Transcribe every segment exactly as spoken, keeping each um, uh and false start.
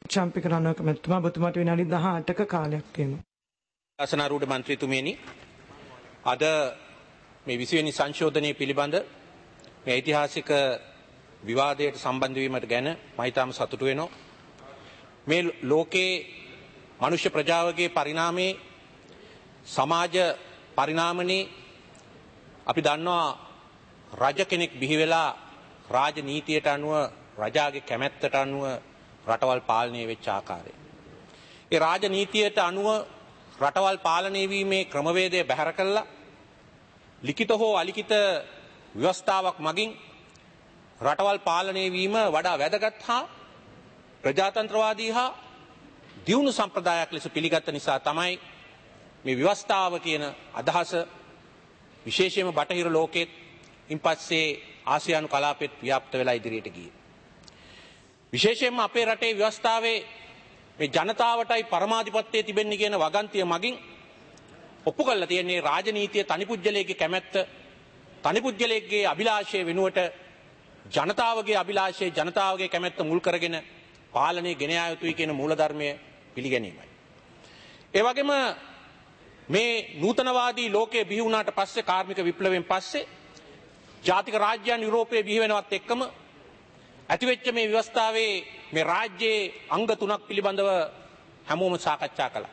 චම්පික රණවක මැතිතුමා ඔබතුමාට විනාඩි දහඅටක කාලයක් තියෙනවා. අසනාරූඪ මන්ත්‍රීතුමියනි, අද මේ විසි වෙනි සංශෝධනය පිළිබඳ මේ ඓතිහාසික විවාදයට සම්බන්ධ වීමට ගැන මම ඊටම සතුටු වෙනවා. මේ ලෝකේ මනුෂ්‍ය ප්‍රජාවගේ පරිණාමයේ සමාජ පරිණාමනේ අපි දන්නවා රජ කෙනෙක් බිහි වෙලා රාජනීතියට අනුව රජාගේ කැමැත්තට අනුව රටවල් පාලනය වෙච්ච ආකාරය. ඒ රාජනීතියට අනුව රටවල් පාලනය වීමේ ක්‍රමවේදය බැහැර කළා ලිඛිත හෝ අලිඛිත ව්‍යවස්ථාවක් මගින් රටවල් පාලනය වීම වඩා වැදගත් හා ප්‍රජාතන්ත්‍රවාදී හා දියුණු සම්ප්‍රදායක් ලෙස පිළිගත් නිසා තමයි මේ ව්‍යවස්ථාව කියන අදහස විශේෂයෙන්ම බටහිර ලෝකෙත් ඉන්පස්සේ ආසියානු කලාපෙත් ව්‍යාප්ත වෙලා ඉදිරියට ගියේ. විශේෂයෙන්ම අපේ රටේ ව්‍යවස්ථාවේ මේ ජනතාවටයි පරමාධිපත්‍යය තිබෙන්නේ කියන වගන්තිය මගින් ඔප්පු කරලා තියෙන්නේ රාජනීතිය තනිපුජ්‍යලයේ කැමැත්ත තනිපුජ්‍යලයේ අභිලාෂය වෙනුවට ජනතාවගේ අභිලාෂය ජනතාවගේ කැමැත්ත මුල් කරගෙන පාලනය ගෙන යා යුතුයි කියන මූලධර්මය පිළිගැනීමයි. ඒ වගේම මේ නූතනවාදී ලෝකයේ බිහි වුණාට පස්සේ කාර්මික විප්ලවයෙන් පස්සේ ජාතික රාජ්‍යයන් යුරෝපයේ බිහි වෙනවත් එක්කම ඇතිවෙච්ච මේ ව්‍යවස්ථාවේ මේ රාජ්‍යයේ අංග තුනක් පිළිබඳව හැමෝම සාකච්ඡා කළා.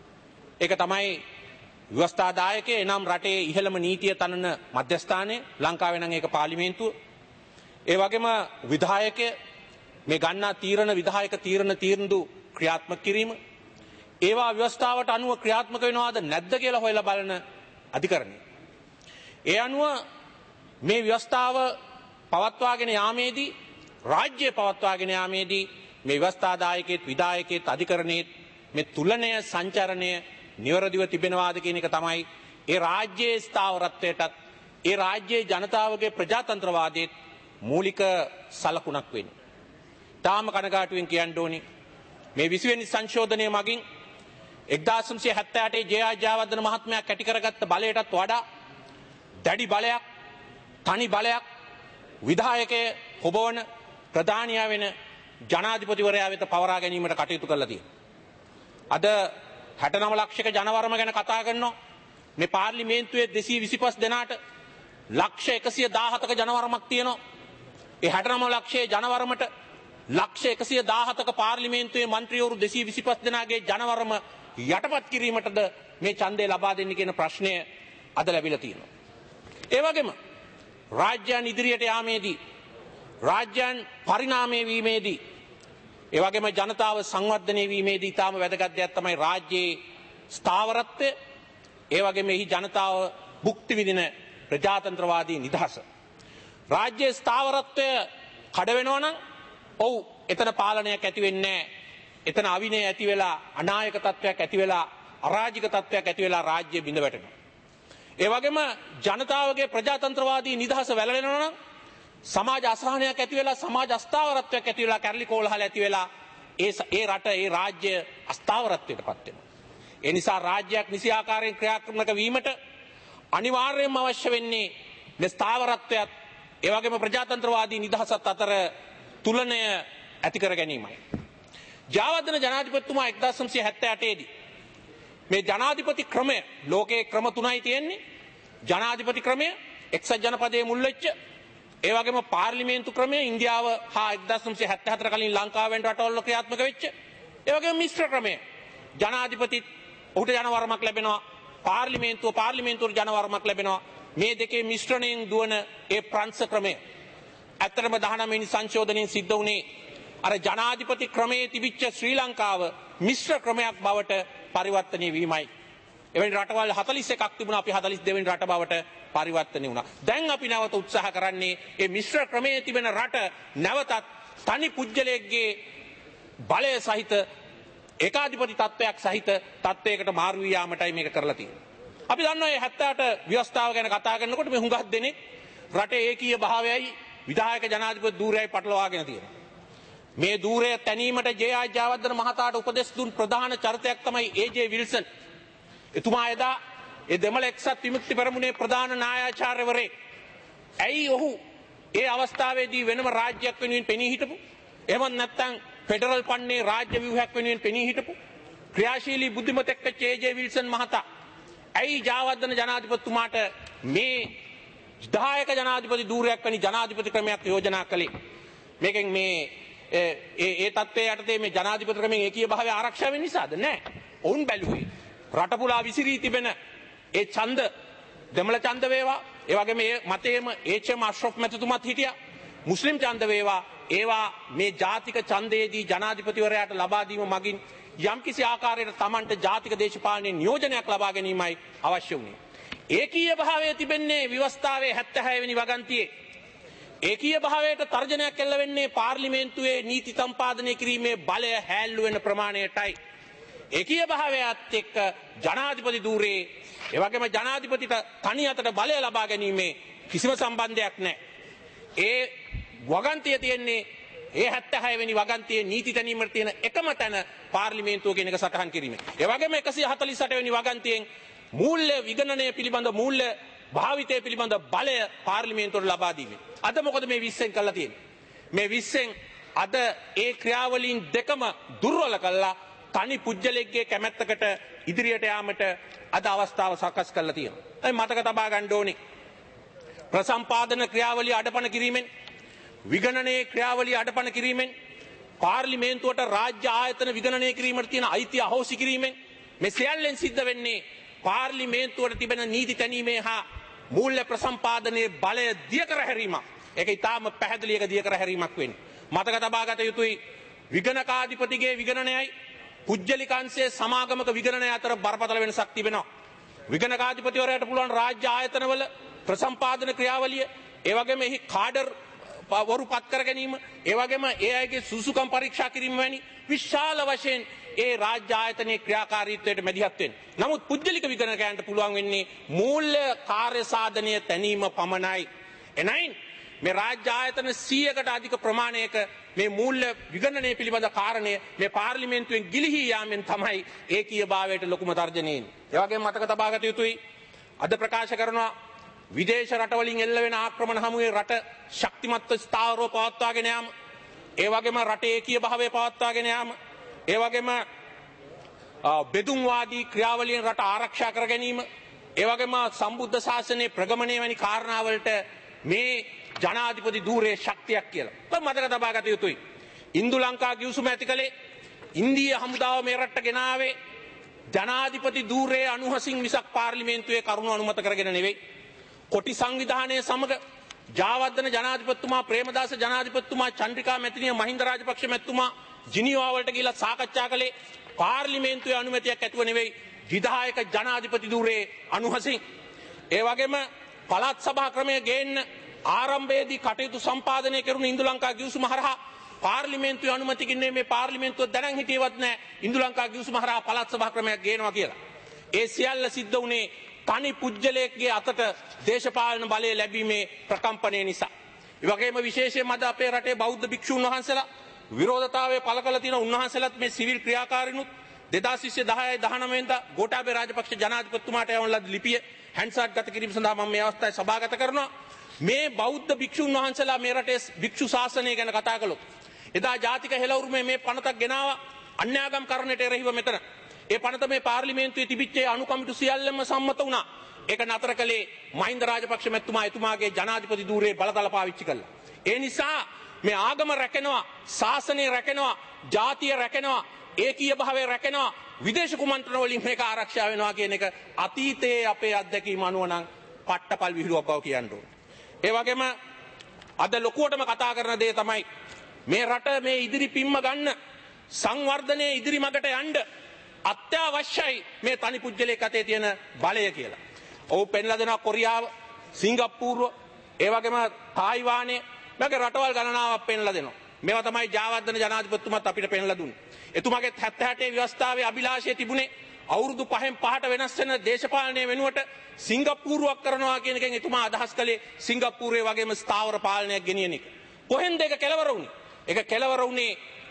ඒක තමයි ව්‍යවස්ථාදායකයේ එනම් රටේ ඉහළම නීතිය තනන මධ්‍යස්ථානය, ලංකාවේ නම් ඒක පාර්ලිමේන්තුව. ඒ වගේම විධායකය මේ ගන්නා තීරණ විධායක තීරණ තීරණු ක්‍රියාත්මක කිරීම. ඒවා ව්‍යවස්ථාවට අනුව ක්‍රියාත්මක වෙනවද නැද්ද කියලා හොයලා බලන අධිකරණය. ඒ අනුව මේ ව්‍යවස්ථාව පවත්වාගෙන යාමේදී රාජ්‍ය පවත්වාගෙන යාමේදී මේ ව්‍යවස්ථාදායකයේත් විධායකයේත් අධිකරණයේත් මේ තුලණය සංචරණය නිවැරදිව තිබෙනවාද කියන එක තමයි ඒ රාජ්‍යයේ ස්ථාවරත්වයටත් ඒ රාජ්‍යයේ ජනතාවගේ ප්‍රජාතන්ත්‍රවාදයේ මූලික සලකුණක් වෙන්නේ. තාම කනගාටුවෙන් කියන්න ඕනි මේ විසි වෙනි සංශෝධනය මගින් එක්දාස් නවසිය හැත්තෑ අටේ ජේ.ආර්. ජයවර්ධන මහත්මයා කැටි කරගත්ත බලයටත් වඩා දැඩි බලයක් තනි බලයක් විධායකයේ හොබවන ප්‍රධානියා වෙන ජනාධිපතිවරයා වෙත පවරා ගැනීමට කටයුතු කරලා තියෙනවා. අද හැටනව ලක්ෂයක ජනවරම ගැන කතා කරනවා. මේ පාර්ලිමේන්තුවේ දෙසිය විසිපස් දෙනාට ලක්ෂ එකසිය දාහතක ජනවරමක් තියෙනවා. ඒ හැටනව ලක්ෂයේ ජනවරමට ලක්ෂ එකසිය දාහතක පාර්ලිමේන්තුවේ මන්ත්‍රීවරු දෙසිය විසිපස් දෙනාගේ ජනවරම යටපත් කිරීමටද මේ ඡන්දය ලබා දෙන්න කියන ප්‍රශ්නය අද ලැබිලා තියෙනවා. ඒ වගේම රාජ්‍යයන් ඉදිරියට යාමේදී රාජ්‍යයන් පරිණාමය වීමේදී ඒ වගේම ජනතාව සංවර්ධනය වීමේදී තාම වැදගත් දෙයක් තමයි රාජ්‍යයේ ස්ථාවරත්වය. ඒ වගේම එහි ජනතාව භුක්ති විඳින ප්‍රජාතන්ත්‍රවාදී නිදහස. රාජ්‍යයේ ස්ථාවරත්වය කඩ වෙනවා නම් ඔව් එතන පාලනයක් ඇති වෙන්නේ නැහැ. එතන අවිනය ඇති වෙලා අනායක තත්වයක් ඇති වෙලා අරාජික තත්වයක් ඇති වෙලා රාජ්‍ය බිඳ වැටෙනවා. ඒ වගේම ජනතාවගේ ප්‍රජාතන්ත්‍රවාදී නිදහස වැළලෙනවා නම් සමාජ අසහනයක් ඇති වෙලා සමාජ අස්ථාවරත්වයක් ඇති වෙලා කැරලි කෝලහල ඇති වෙලා ඒ ඒ රට ඒ රාජ්‍ය අස්ථාවරත්වයට පත් වෙනවා. ඒ නිසා රාජ්‍යයක් නිසි ආකාරයෙන් ක්‍රියාත්මක වීමට අනිවාර්යයෙන්ම අවශ්‍ය වෙන්නේ මේ ස්ථාවරත්වයත් ඒ වගේම ප්‍රජාතන්ත්‍රවාදී නිදහසත් අතර තුලනය ඇති කර ගැනීමයි. ජයවර්ධන ජනාධිපතිතුමා එක්දාස් නවසිය හැත්තෑ අටේ දී මේ ජනාධිපති ක්‍රමය ලෝකයේ ක්‍රම තුනයි තියෙන්නේ. ජනාධිපති ක්‍රමය එක්සත් ජනපදයේ මුල් වෙච්ච ඒ වගේම පාර්ලිමේන්තු ක්‍රමය ඉන්දියාව හා එක්දාස් නවසිය හැත්තෑ හතර කලින් ලංකාවෙන් රටවල ක්‍රියාත්මක වෙච්ච ඒ වගේම මිශ්‍ර ක්‍රමය ජනාධිපති ඔහුට ජනවරමක් ලැබෙනවා පාර්ලිමේන්තුව පාර්ලිමේන්තුවට ජනවරමක් ලැබෙනවා. මේ දෙකේ මිශ්‍රණයෙන් දුවන ඒ ප්‍රංශ ක්‍රමය ඇත්තටම දහනවය වෙනි සංශෝධනයෙන් සිද්ධ වුණේ අර ජනාධිපති ක්‍රමයේ තිබිච්ච ශ්‍රී ලංකාව මිශ්‍ර ක්‍රමයක් බවට පරිවර්තනය වීමයි. එවැනි රටවල් හතළිස් එකක් තිබුණා. අපි හතළිස් දෙවෙනි රට බවට පරිවර්තනය වුණා. දැන් අපි නැවත උත්සාහ කරන්නේ මේ මිශ්‍ර ක්‍රමයේ තිබෙන රට නැවතත් තනි පුජ්‍යලයේගේ බලය සහිත ඒකාධිපති තත්වයක් සහිත තත්වයකට මාරු වී යාමටයි මේක කරලා තියෙන්නේ. අපි දන්නවා මේ හැත්තෑ අට ව්‍යවස්ථාව ගැන කතා කරනකොට මේ හුඟක් දෙනෙක් රටේ ඒකීය භාවයයි විධායක ජනාධිපති ධූරයයි පටලවාගෙන තියෙනවා. මේ ධූරය තැනීමට ජේ.ආර්. ජයවර්ධන මහතාට උපදෙස් දුන් ප්‍රධාන චරිතයක් තමයි ඒ.ජේ. විල්සන්. එතුමා එදා ඒ දෙමළ එක්සත් විමුක්ති පෙරමුණේ ප්‍රධාන නායාචාර්යවරයෙක්. ඇයි ඔහු ඒ අවස්ථාවේදී වෙනම රාජ්‍යයක් වෙනුවෙන් පෙනී හිටපු? එහෙම නැත්නම් ෆෙඩරල් පන්නේ රාජ්‍ය ව්‍යුහයක් වෙනුවෙන් පෙනී හිටපු ක්‍රියාශීලී බුද්ධිමතෙක් වෙච්ච ඒ.ජේ. විල්සන් මහතා ඇයි ජයවර්ධන ජනාධිපතිතුමාට මේ දහයක ජනාධිපති ධූරයක් වැනි ජනාධිපති ක්‍රමයක් යෝජනා කළේ? මේකෙන් මේ ඒ ඒ තත්ත්වයේ යටතේ මේ ජනාධිපති ක්‍රමයෙන් ඒකීය භාවය ආරක්ෂා වෙන්න නිසාද? නැහැ. ඔවුන් බැලුවේ රට පුරා විසිරී තිබෙන ඒ ඡන්ද දෙමළ ඡන්ද වේවා, ඒ වගේම මේ මතයේම ඒච්.එම්. අෂ්රෆ් මැතිතුමත් හිටියා. මුස්ලිම් ඡන්ද වේවා, ඒවා මේ ජාතික ඡන්දයේදී ජනාධිපතිවරයාට ලබා දීම මගින් යම්කිසි ආකාරයකට Tamanට ජාතික දේශපාලනයේ නියෝජනයක් ලබා ගැනීමයි අවශ්‍ය වුණේ. ඒකීය භාවය තිබෙන්නේ ව්‍යවස්ථාවේ හැත්තෑ වෙනි වගන්තියේ. ඒකීය භාවයට තර්ජනයක් එල්ල වෙන්නේ පාර්ලිමේන්තුවේ නීති සම්පාදනය කිරීමේ බලය හැල්ලු වෙන ප්‍රමාණයටයි. ඒකීය භාවයත් එක්ක ජනාධිපති ධූරේ, ඒ වගේම ජනාධිපතිට තනි අතට බලය ලබා ගැනීමේ කිසිම සම්බන්ධයක් නැහැ. ඒ වගන්තිය තියෙන්නේ ඒ හැත්තෑ වෙනි වගන්තියේ නීති තැනීමට තියෙන එකම තැන පාර්ලිමේන්තුව කියන එක සටහන් කිරීම. ඒ වගේම එකසිය හතළිස් අට වෙනි වගන්තියෙන් මූල්‍ය විගණනය පිළිබඳ මූල්‍ය භාවිතය පිළිබඳ බලය පාර්ලිමේන්තුවට ලබා දීමේ. අද මොකද මේ විස්සෙන් කරලා තියෙන්නේ? මේ විස්සෙන් අද ඒ ක්‍රියාවලීන් දෙකම දුර්වල කළා තනි පුජ්‍යලෙක්ගේ කැමැත්තකට ඉදිරියට යාමට අද අවස්ථාව සකස් කරලා තියෙනවා. ඒ මතක තබා ගන්න ඕනේ. ප්‍රසම්පාදන ක්‍රියාවලිය අඩපණ කිරීමෙන්, විගණනයේ ක්‍රියාවලිය අඩපණ කිරීමෙන්, පාර්ලිමේන්තුවට රාජ්‍ය ආයතන විගණනය කිරීමට තියෙන අයිතිය අහෝසි කිරීමෙන් මේ සියල්ලෙන් සිද්ධ වෙන්නේ පාර්ලිමේන්තුවට තිබෙන නීති තැනීමේ හා මූල්‍ය ප්‍රසම්පාදනයේ බලය දිය කර හැරීමක්. ඒක ඊටාම පැහැදිලි එක දිය කර හැරීමක් වෙන්නේ. මතක තබා ගත යුතුයි විගණකාධිපතිගේ විගණනයයි පුජ්‍යලිකාංශයේ සමාගමක විගණනය අතර බරපතල වෙනසක් තිබෙනවා. විගණකාධිපතිවරයාට පුළුවන් රාජ්‍ය ආයතනවල ප්‍රසම්පාදන ක්‍රියාවලිය, ඒ වගේම එහි කාඩර් වරු පත් කර ගැනීම, ඒ වගේම ඒ අයගේ සුසුකම් පරීක්ෂා කිරීම වැනි විශාල වශයෙන් ඒ රාජ්‍ය ආයතනයේ ක්‍රියාකාරීත්වයට මැදිහත් වෙන්න. නමුත් පුජ්‍යලික විගණකයන්ට පුළුවන් වෙන්නේ මූල්‍ය කාර්ය සාධනය තැනීම පමණයි. එනයින් මේ රාජ්‍ය ආයතන සීයකට අධික ප්‍රමාණයක මේ මූල්‍ය විගණනය පිළිබඳ කාරණය මේ පාර්ලිමේන්තුවෙන් ගිලිහී යාමෙන් තමයි ඒකීය භාවයට ලොකුම තර්ජනය එන්නේ. ඒ වගේම මතක තබා ගත යුතුයි අද ප්‍රකාශ කරනවා විදේශ රටවලින් එල්ල වෙන ආක්‍රමණ හමුවේ රට ශක්තිමත්ව ස්ථාවරව පවත්වාගෙන යාම, ඒ වගේම රටේ ඒකීය භාවය පවත්වාගෙන යාම, ඒ වගේම බෙදුම්වාදී ක්‍රියාවලියෙන් රට ආරක්ෂා කර ගැනීම, ඒ වගේම සම්බුද්ධ ශාසනයේ ප්‍රගමණය වැනි කාරණාවලට මේ ජනාධිපති ධූරයේ ශක්තියක් කියලා. ඒක මතක තබා ගත යුතුයි. ඉන්දු ලංකා ගිවිසුම ඇති කළේ ඉන්දිය හමුදාව මේ රටට ගෙනාවේ ජනාධිපති ධූරයේ අනුහසින් මිසක් පාර්ලිමේන්තුවේ කරුණු අනුමත කරගෙන නෙවෙයි. කොටි සංවිධානයේ සමග ජයවර්ධන ජනාධිපතිතුමා, ප්‍රේමදාස ජනාධිපතිතුමා, චන්ද්‍රිකා මැතිණිය, මහින්ද රාජපක්ෂ මැතිතුමා ජිනීවා වලට ගිහිලා සාකච්ඡා කළේ පාර්ලිමේන්තුවේ අනුමැතියක් ඇතුව නෙවෙයි, විධායක ජනාධිපති ධූරයේ අනුහසින්. ඒ වගේම පළාත් සභා ක්‍රමය ගේන්න ආරම්භයේදී කටයුතු සම්පාදනය කෙරුණු ඉන්දු ලංකා ගිවිසුම හරහා පාර්ලිමේන්තුවේ අනුමැතියකින් මේ පාර්ලිමේන්තුව දැනන් හිටියවත් නැහැ ඉන්දු ලංකා ගිවිසුම හරහා පළාත් සභා ක්‍රමයක් ගේනවා කියලා. ඒ සියල්ල සිද්ධ වුණේ තනි පුජ්‍යලයකගේ අතට දේශපාලන බලය ලැබීමේ ප්‍රකම්පනය නිසා. ඒ වගේම විශේෂයෙන්ම අද අපේ රටේ බෞද්ධ භික්ෂුන් වහන්සේලා විරෝධතාවය පළ කළ තියෙන උන්වහන්සේලාත් මේ සිවිල් ක්‍රියාකාරීනුත් දෙදාස් විස්සේ දහයයි දහනවය වෙනිදා ගෝඨාභය රාජපක්ෂ ජනාධිපතිතුමාට යවන ලද ලිපිය හැන්සාට් ගත කිරීම සඳහා මම මේ අවස්ථාවේ සභාගත කරනවා. මේ බෞද්ධ භික්ෂුන් වහන්සේලා මේ රටේ භික්ෂු ශාසනය ගැන කතා කළොත් එදා ජාතික හෙළවුරුමේ මේ පනතක් ගෙනාවා අන්‍යාගම් කරණයට එරෙහිව මෙතන. ඒ පනත මේ පාර්ලිමේන්තුවේ තිබිච්ච අනුකමිටු සියල්ලම සම්මත වුණා. ඒක නතර කළේ මහින්ද රාජපක්ෂ මැතිතුමා එතුමාගේ ජනාධිපති ධූරයේ බලතල පාවිච්චි කළා. ඒ නිසා මේ ආගම රැකෙනවා, ශාසනය රැකෙනවා, ජාතිය රැකෙනවා, ඒකීය භාවය රැකෙනවා, විදේශ කුමන්ත්‍රණ වලින් මේක ආරක්ෂා වෙනවා කියන එක අතීතයේ අපේ අත්දැකීම අනුව නම් පට්ටපල් විහිළුවක් බව කියන්න ඕනේ. ඒ වගේම අද ලොකුවටම කතා කරන දේ තමයි මේ රට මේ ඉදිරි පිම්ම ගන්න සංවර්ධනයේ ඉදිරි මගට යන්න අත්‍යවශ්‍යයි මේ තනි පුජ්‍යලයක අතේ තියෙන බලය කියලා. ඔව් පෙන්ලා දෙනවා කොරියාව, සිංගප්පූරුව, ඒ වගේම තායිවානය, මේක රටවල් ගණනාවක් පෙන්ලා දෙනවා. මේවා තමයි ජයවර්ධන ජනාධිපතිතුමත් අපිට පෙන්ලා දුන්නේ. එතුමාගේ හැත්තෑ අටේ ව්‍යවස්ථාවේ අභිලාෂය තිබුණේ අවුරුදු පහෙන් පහට වෙනස් වෙන දේශපාලනය වෙනුවට සිංගප්පූරුවක් කරනවා කියන එකෙන් එතුමා අදහස් කළේ සිංගප්පූරුවේ වගේම ස්ථාවර පාලනයක් ගෙනියන එක. කොහෙන්ද ඒක කෙලවර වුනේ? ඒක කෙලවර වුනේ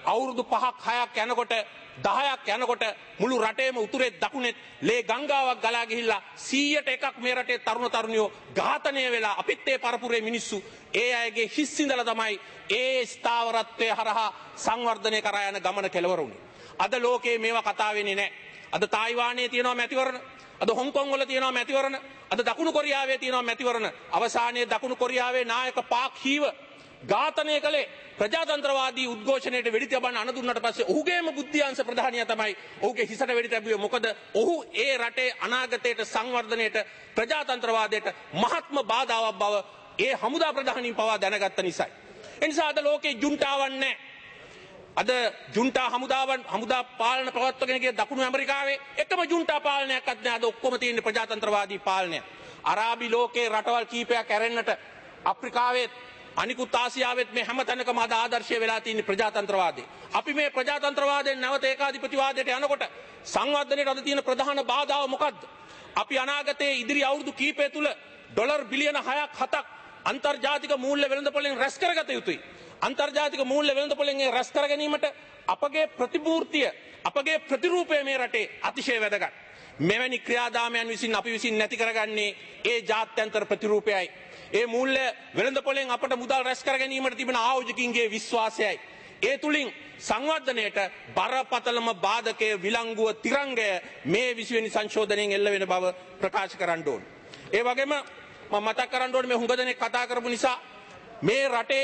අවුරුදු පහක් හයක් යනකොට දහයක් යනකොට මුළු රටේම උතුරේ දකුණේ ලේ ගංගාවක් ගලා ගිහිල්ලා සීයට එකක් මේ රටේ තරුණ තරුණියෝ ඝාතනය වෙලා අපිත් ඒ පරපුරේ මිනිස්සු ඒ අයගේ හිස් ඉඳලා තමයි ඒ ස්ථාවරත්වයේ හරහා සංවර්ධනය කරා යන ගමන කෙලවර වුණේ. අද ලෝකේ මේවා කතා වෙන්නේ නැහැ. අද තායිවානයේ තියෙනවා මැතිවරණ, අද හොංකොං වල තියෙනවා මැතිවරණ, අද දකුණු කොරියාවේ තියෙනවා මැතිවරණ. අවසානයේ දකුණු කොරියාවේ නායක පාක් හීව ඝාතනය කළේ ප්‍රජාතන්ත්‍රවාදී උද්ඝෝෂණයට වෙඩි තබන්න අණ දුන්නට පස්සේ ඔහුගේම බුද්ධිංශ ප්‍රධානියා තමයි ඔහුගේ හිසට වෙඩි තැබුවේ. මොකද ඔහු ඒ රටේ අනාගතයට සංවර්ධනයට ප්‍රජාතන්ත්‍රවාදයට මහත්ම බාධාවක් බව ඒ හමුදා ප්‍රධානීන් පවා දැනගත්ත නිසායි. ඒ නිසා අද ලෝකේ ජුන්ටාවක් නැහැ. අද ජුන්ටා හමුදාවන් හමුදා පාලන පවත්වගෙන ගිය දකුණු ඇමරිකාවේ එකම ජුන්ටා පාලනයක්වත් නැහැ. අද ඔක්කොම තියෙන්නේ ප්‍රජාතන්ත්‍රවාදී පාලනය. අරාබි ලෝකේ රටවල් කීපයක් ඇරෙන්නට අප්‍රිකාවේ අනිකුත් ආසියාවෙත් මේ හැම තැනකම අද ආදර්ශය වෙලා තියෙන ප්‍රජාතන්ත්‍රවාදය. අපි මේ ප්‍රජාතන්ත්‍රවාදයෙන් නැවත ඒකාධිපතිවාදයට යනකොට සංවර්ධනයට අද තියෙන ප්‍රධාන බාධාව මොකද්ද? අපි අනාගතයේ ඉදිරි අවුරුදු කීපය තුල ඩොලර් බිලියන හයක් හතක් අන්තර්ජාතික මූල්‍ය වෙළඳපොළෙන් රැස් කරගත යුතුයි. අන්තර්ජාතික මූල්‍ය වෙළඳපොළෙන් ඒ රැස් කර ගැනීමට අපගේ ප්‍රතිපූර්තිය, අපගේ ප්‍රතිරූපය මේ රටේ අතිශය වැදගත්. මෙවැනි ක්‍රියාදාමයන් විසින් අපි විසින් නැති කරගන්නේ ඒ ජාත්‍යන්තර ප්‍රතිරූපයයි. ඒ මූල්‍ය වෙළඳපොළෙන් අපට මුදල් රැස් කර ගැනීමට තිබෙන ආයෝජකින්ගේ විශ්වාසයයි. ඒ තුලින් සංවර්ධනයට බරපතලම බාධකයේ විලංගුව තිරංගය මේ විසිවෙනි සංශෝධනයෙන් එල්ල වෙන බව ප්‍රකාශ කරන්න ඕන. ඒ වගේම මම මතක් කරන්න ඕනේ මේ හුඟ දෙනෙක් කතා කරපු නිසා මේ රටේ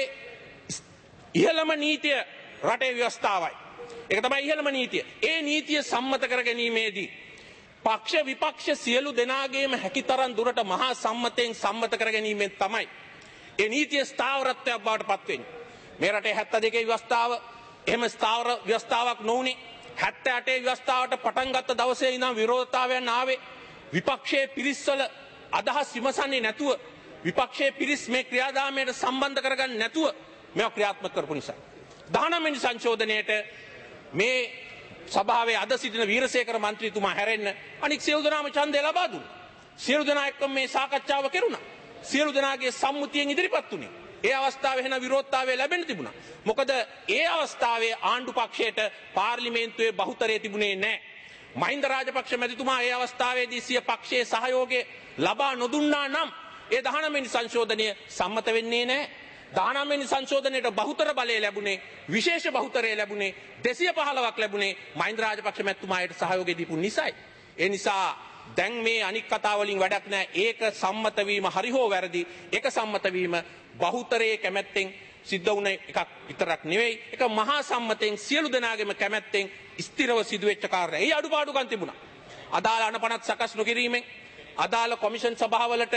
ඉහළම නීතිය රටේ ව්‍යවස්ථාවයි. ඒක තමයි ඉහළම නීතිය. ඒ නීතිය සම්මත කර ගැනීමේදී පක්ෂ විපක්ෂ සියලු දෙනාගේම හැකිතරම් දුරට මහා සම්මතයෙන් සම්මත කර ගැනීමෙන් තමයි ඒ නීතිය ස්ථාවරත්වයක් බවට පත් වෙන්නේ. මේ රටේ හැත්තෑ දෙකේ ව්‍යවස්ථාව එහෙම ස්ථාවර ව්‍යවස්ථාවක් නොවුනේ. හැත්තෑ අටේ ව්‍යවස්ථාවට පටන් ගත්ත දවසේ ඉඳන් විරෝධතාවයන් ආවේ විපක්ෂයේ පිරිස්වල අදහස් විමසන්නේ නැතුව, විපක්ෂයේ පිරිස් මේ ක්‍රියාදාමයට සම්බන්ධ කරගන්නේ නැතුව මේවා ක්‍රියාත්මක කරපු නිසා. දහනවය වෙනි සංශෝධනයේට මේ සභාවේ අද සිටින වීරසේකර මන්ත්‍රීතුමා හැරෙන්න අනික් සියලු දෙනාම ඡන්දය ලබා දුන්නා. සියලු දෙනා එක්ක මේ සාකච්ඡාව කෙරුණා. සියලු දෙනාගේ සම්මුතියෙන් ඉදිරිපත් වුණේ. ඒ අවස්ථාවේ වෙන විරෝධතාවය ලැබෙන්න තිබුණා. මොකද ඒ අවස්ථාවේ ආණ්ඩු පක්ෂයට පාර්ලිමේන්තුවේ බහුතරය තිබුණේ නැහැ. මහින්ද රාජපක්ෂ මැතිතුමා ඒ අවස්ථාවේදී සිය පක්ෂයේ සහයෝගය ලබා නොදුන්නා නම් ඒ දහනවය වෙනි සංශෝධනය සම්මත වෙන්නේ නැහැ. දහනවය වෙනි සංශෝධනයට බහුතර බලය ලැබුණේ, විශේෂ බහුතරය ලැබුණේ, දෙසිය පහළොවක් ලැබුණේ මහින්ද රාජපක්ෂ මැතිතුමාට සහයෝගය දීපු නිසායි. ඒ නිසා දැන් මේ අනික් කතා වලින් වැඩක් නැහැ. ඒක සම්මත වීම හරි හෝ වැරදි. ඒක සම්මත වීම බහුතරයේ කැමැත්තෙන් සිද්ධ වුණ එකක් විතරක් නෙවෙයි. ඒක මහා සම්මතයෙන් සියලු දෙනාගේම කැමැත්තෙන් ස්ථිරව සිදුවෙච්ච කාර්යයක්. ඒ අඩුපාඩුකම් තිබුණා. අදාළ අනපනත් සකස් නොකිරීමෙන්, අදාළ කොමිෂන් සභාවලට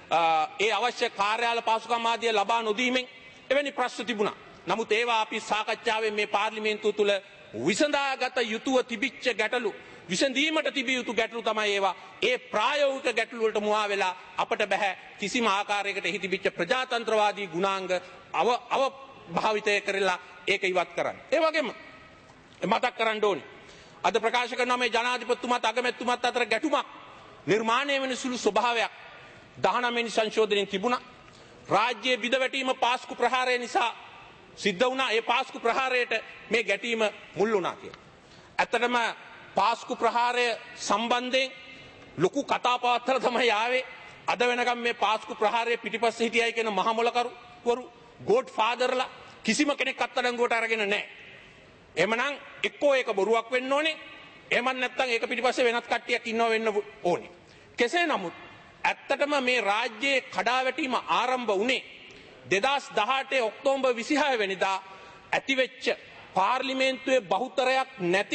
ඒ අවශ්‍ය කාර්යාල පාසුකම් ආදිය ලබා නොදීමෙන් එවැනි ප්‍රශ්න තිබුණා. නමුත් ඒවා අපි සාකච්ඡාවෙන් මේ පාර්ලිමේන්තුව තුළ විසඳාගත යුතුව තිබිච්ච ගැටලු, විසඳීමට තිබිය යුතු ගැටලු තමයි ඒවා. ඒ ප්‍රායෝගික ගැටලු වලට මුවා වෙලා අපට බෑ කිසිම ආකාරයකට එහි තිබිච්ච ප්‍රජාතන්ත්‍රවාදී ගුණාංග අව අව භාවිතය කරලා ඒක ඉවත් කරන්න. ඒ වගේම මතක් කරන්න ඕනේ. අද ප්‍රකාශ කරන මේ ජනාධිපතිතුමාත් අගමැතිතුමාත් අතර ගැටුමක් නිර්මාණය වෙන සුළු ස්වභාවයක් දහනවය වෙනි සංශෝධනයෙන් තිබුණා. රාජ්‍යයේ බිඳවැටීම පාස්කු ප්‍රහාරය නිසා සිද්ධ වුණා. ඒ පාස්කු ප්‍රහාරයට මේ ගැටීම මුල් වුණා කියලා. ඇත්තටම පාස්කු ප්‍රහාරය සම්බන්ධයෙන් ලොකු කතා පවත්තර තමයි ආවේ. අද වෙනකම් මේ පාස්කු ප්‍රහාරය පිටිපස්සේ හිටියයි කියන මහ මොලකරු ගෝඩ් ෆාදර්ලා කිසිම කෙනෙක් අත්අඩංගුවට අරගෙන නැහැ. එහෙමනම් එක්කෝ ඒක බොරුවක් වෙන්න ඕනේ. එහෙම නැත්නම් ඒක පිටිපස්සේ වෙනත් කට්ටියක් ඉන්නව වෙන්න ඕනේ. කෙසේ නමුත් ඇත්තටම මේ රාජ්‍යයේ කඩාවැටීම ආරම්භ වුණේ දෙදහස් දහඅටේ ඔක්තෝබර් විසිහය වෙනිදා ඇතිවෙච්ච පාර්ලිමේන්තුවේ බහුතරයක් නැති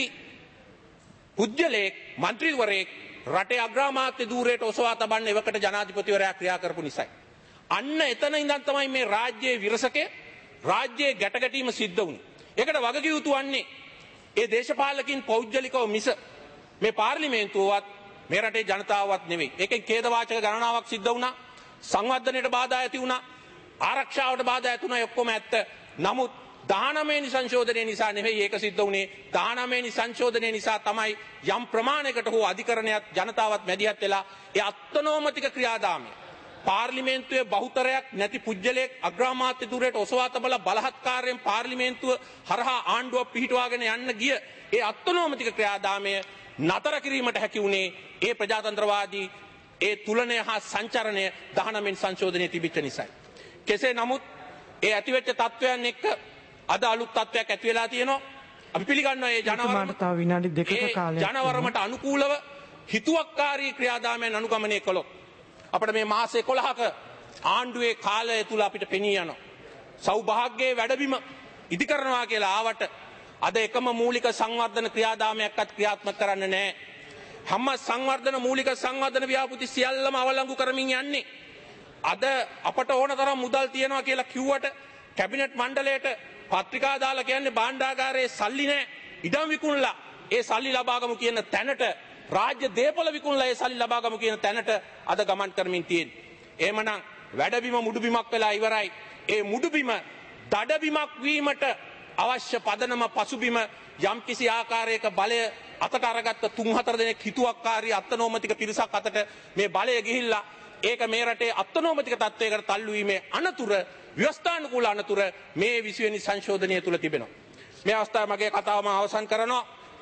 පුද්ගලයෙක්, මන්ත්‍රීවරයෙක් රටේ අග්‍රාමාත්‍ය ධූරයට ඔසවා තබන්න එවකට ජනාධිපතිවරයා ක්‍රියා කරපු නිසායි. අන්න එතන ඉඳන් තමයි මේ රාජ්‍යයේ විරසකය, රාජ්‍යයේ ගැටගැටීම සිද්ධ වුණේ. ඒකට වගකිය යුතු වන්නේ ඒ දේශපාලකින් පෞද්ගලිකව මිස මේ පාර්ලිමේන්තුවවත් මේ රටේ ජනතාවවත් නෙවෙයි. ඒකෙන් ඛේදවාචක ගණනාවක් සිද්ධ වුණා. සංවර්ධනයට බාධා ඇති වුණා. ආරක්ෂාවට බාධා ඇති වුණා. ඔක්කොම ඇත්ත. නමුත් දහනවය වෙනි සංශෝධනය නිසා නෙවෙයි ඒක සිද්ධ වුණේ. දහනවය වෙනි සංශෝධනය නිසා තමයි යම් ප්‍රමාණයකට හෝ අධිකරණයක් ජනතාවත් මැදිහත් වෙලා ඒ අත්නෝමතික ක්‍රියාදාමය, පාර්ලිමේන්තුවේ බහුතරයක් නැති පුජ්‍යලයක් අග්‍රාමාත්‍ය ධුරයට ඔසවා තබලා බලහත්කාරයෙන් පාර්ලිමේන්තුව හරහා ආණ්ඩුව පිහිටුවාගෙන යන්න ගිය ඒ අත්නෝමතික ක්‍රියාදාමය නතර කිරීමට හැකි වුණේ ඒ ප්‍රජාතන්ත්‍රවාදී ඒ තුලනය හා සංචරණය දහනවෙනි සංශෝධනයේ තිබිච්ච නිසායි. කෙසේ නමුත් ඒ ඇතිවෙච්ච තත්ත්වයන් එක්ක අද අලුත් තත්ත්වයක් ඇති වෙලා තියෙනවා. අපි පිළිගන්නවා මේ ජනවරමට තව විනාඩි දෙකක කාලයක් ජනවරමට අනුකූලව හිතුවක්කාරී ක්‍රියාදාමයන් අනුගමනය කළොත් අපිට මේ මාස එකොළහක ආණ්ඩුවේ කාලය තුල අපිට පෙනී යනවා. සෞභාග්‍යයේ වැඩබිම ඉදි කරනවා කියලා ආවට අද එකම මූලික සංවර්ධන ක්‍රියාදාමයක්වත් ක්‍රියාත්මක කරන්න නැහැ. හැම සංවර්ධන මූලික සංවර්ධන ව්‍යාපෘති සියල්ලම අවලංගු කරමින් යන්නේ. අද අපට ඕන තරම් මුදල් තියනවා කියලා කිව්වට කැබිනට් මණ්ඩලයට පත්‍රිකා දාලා කියන්නේ භාණ්ඩාගාරයේ සල්ලි නැහැ. ඉඩම් විකුණලා ඒ සල්ලි ලබාගමු කියන තැනට රාජ්‍ය දේපොළ විකුණලා ඒ සල්ලි ලබාගමු කියන තැනට අද ගමන් කරමින් තියෙන්නේ. එහෙමනම් වැඩබිම මුඩුබිමක් වෙලා ඉවරයි. ඒ මුඩුබිම දඩබිමක් වීමට අවශ්‍ය පදනම පසුබිම යම්කිසි ආකාරයක බලය අතට අරගත්ත තුන් හතර දෙනෙක් හිතුවක්කාරී අත්නෝමතික පිරිසක් අතට මේ බලය ගිහිල්ලා ඒක මේ රටේ අත්නෝමතික තත්ත්වයකට තල්ලු වීමේ අනතුර ව්‍යවස්ථානුකූල අනතුර මේ විසි වෙනි සංශෝධනය තුල තිබෙනවා. මේ අවස්ථාවේ මගේ කතාව මම අවසන් කරනවා.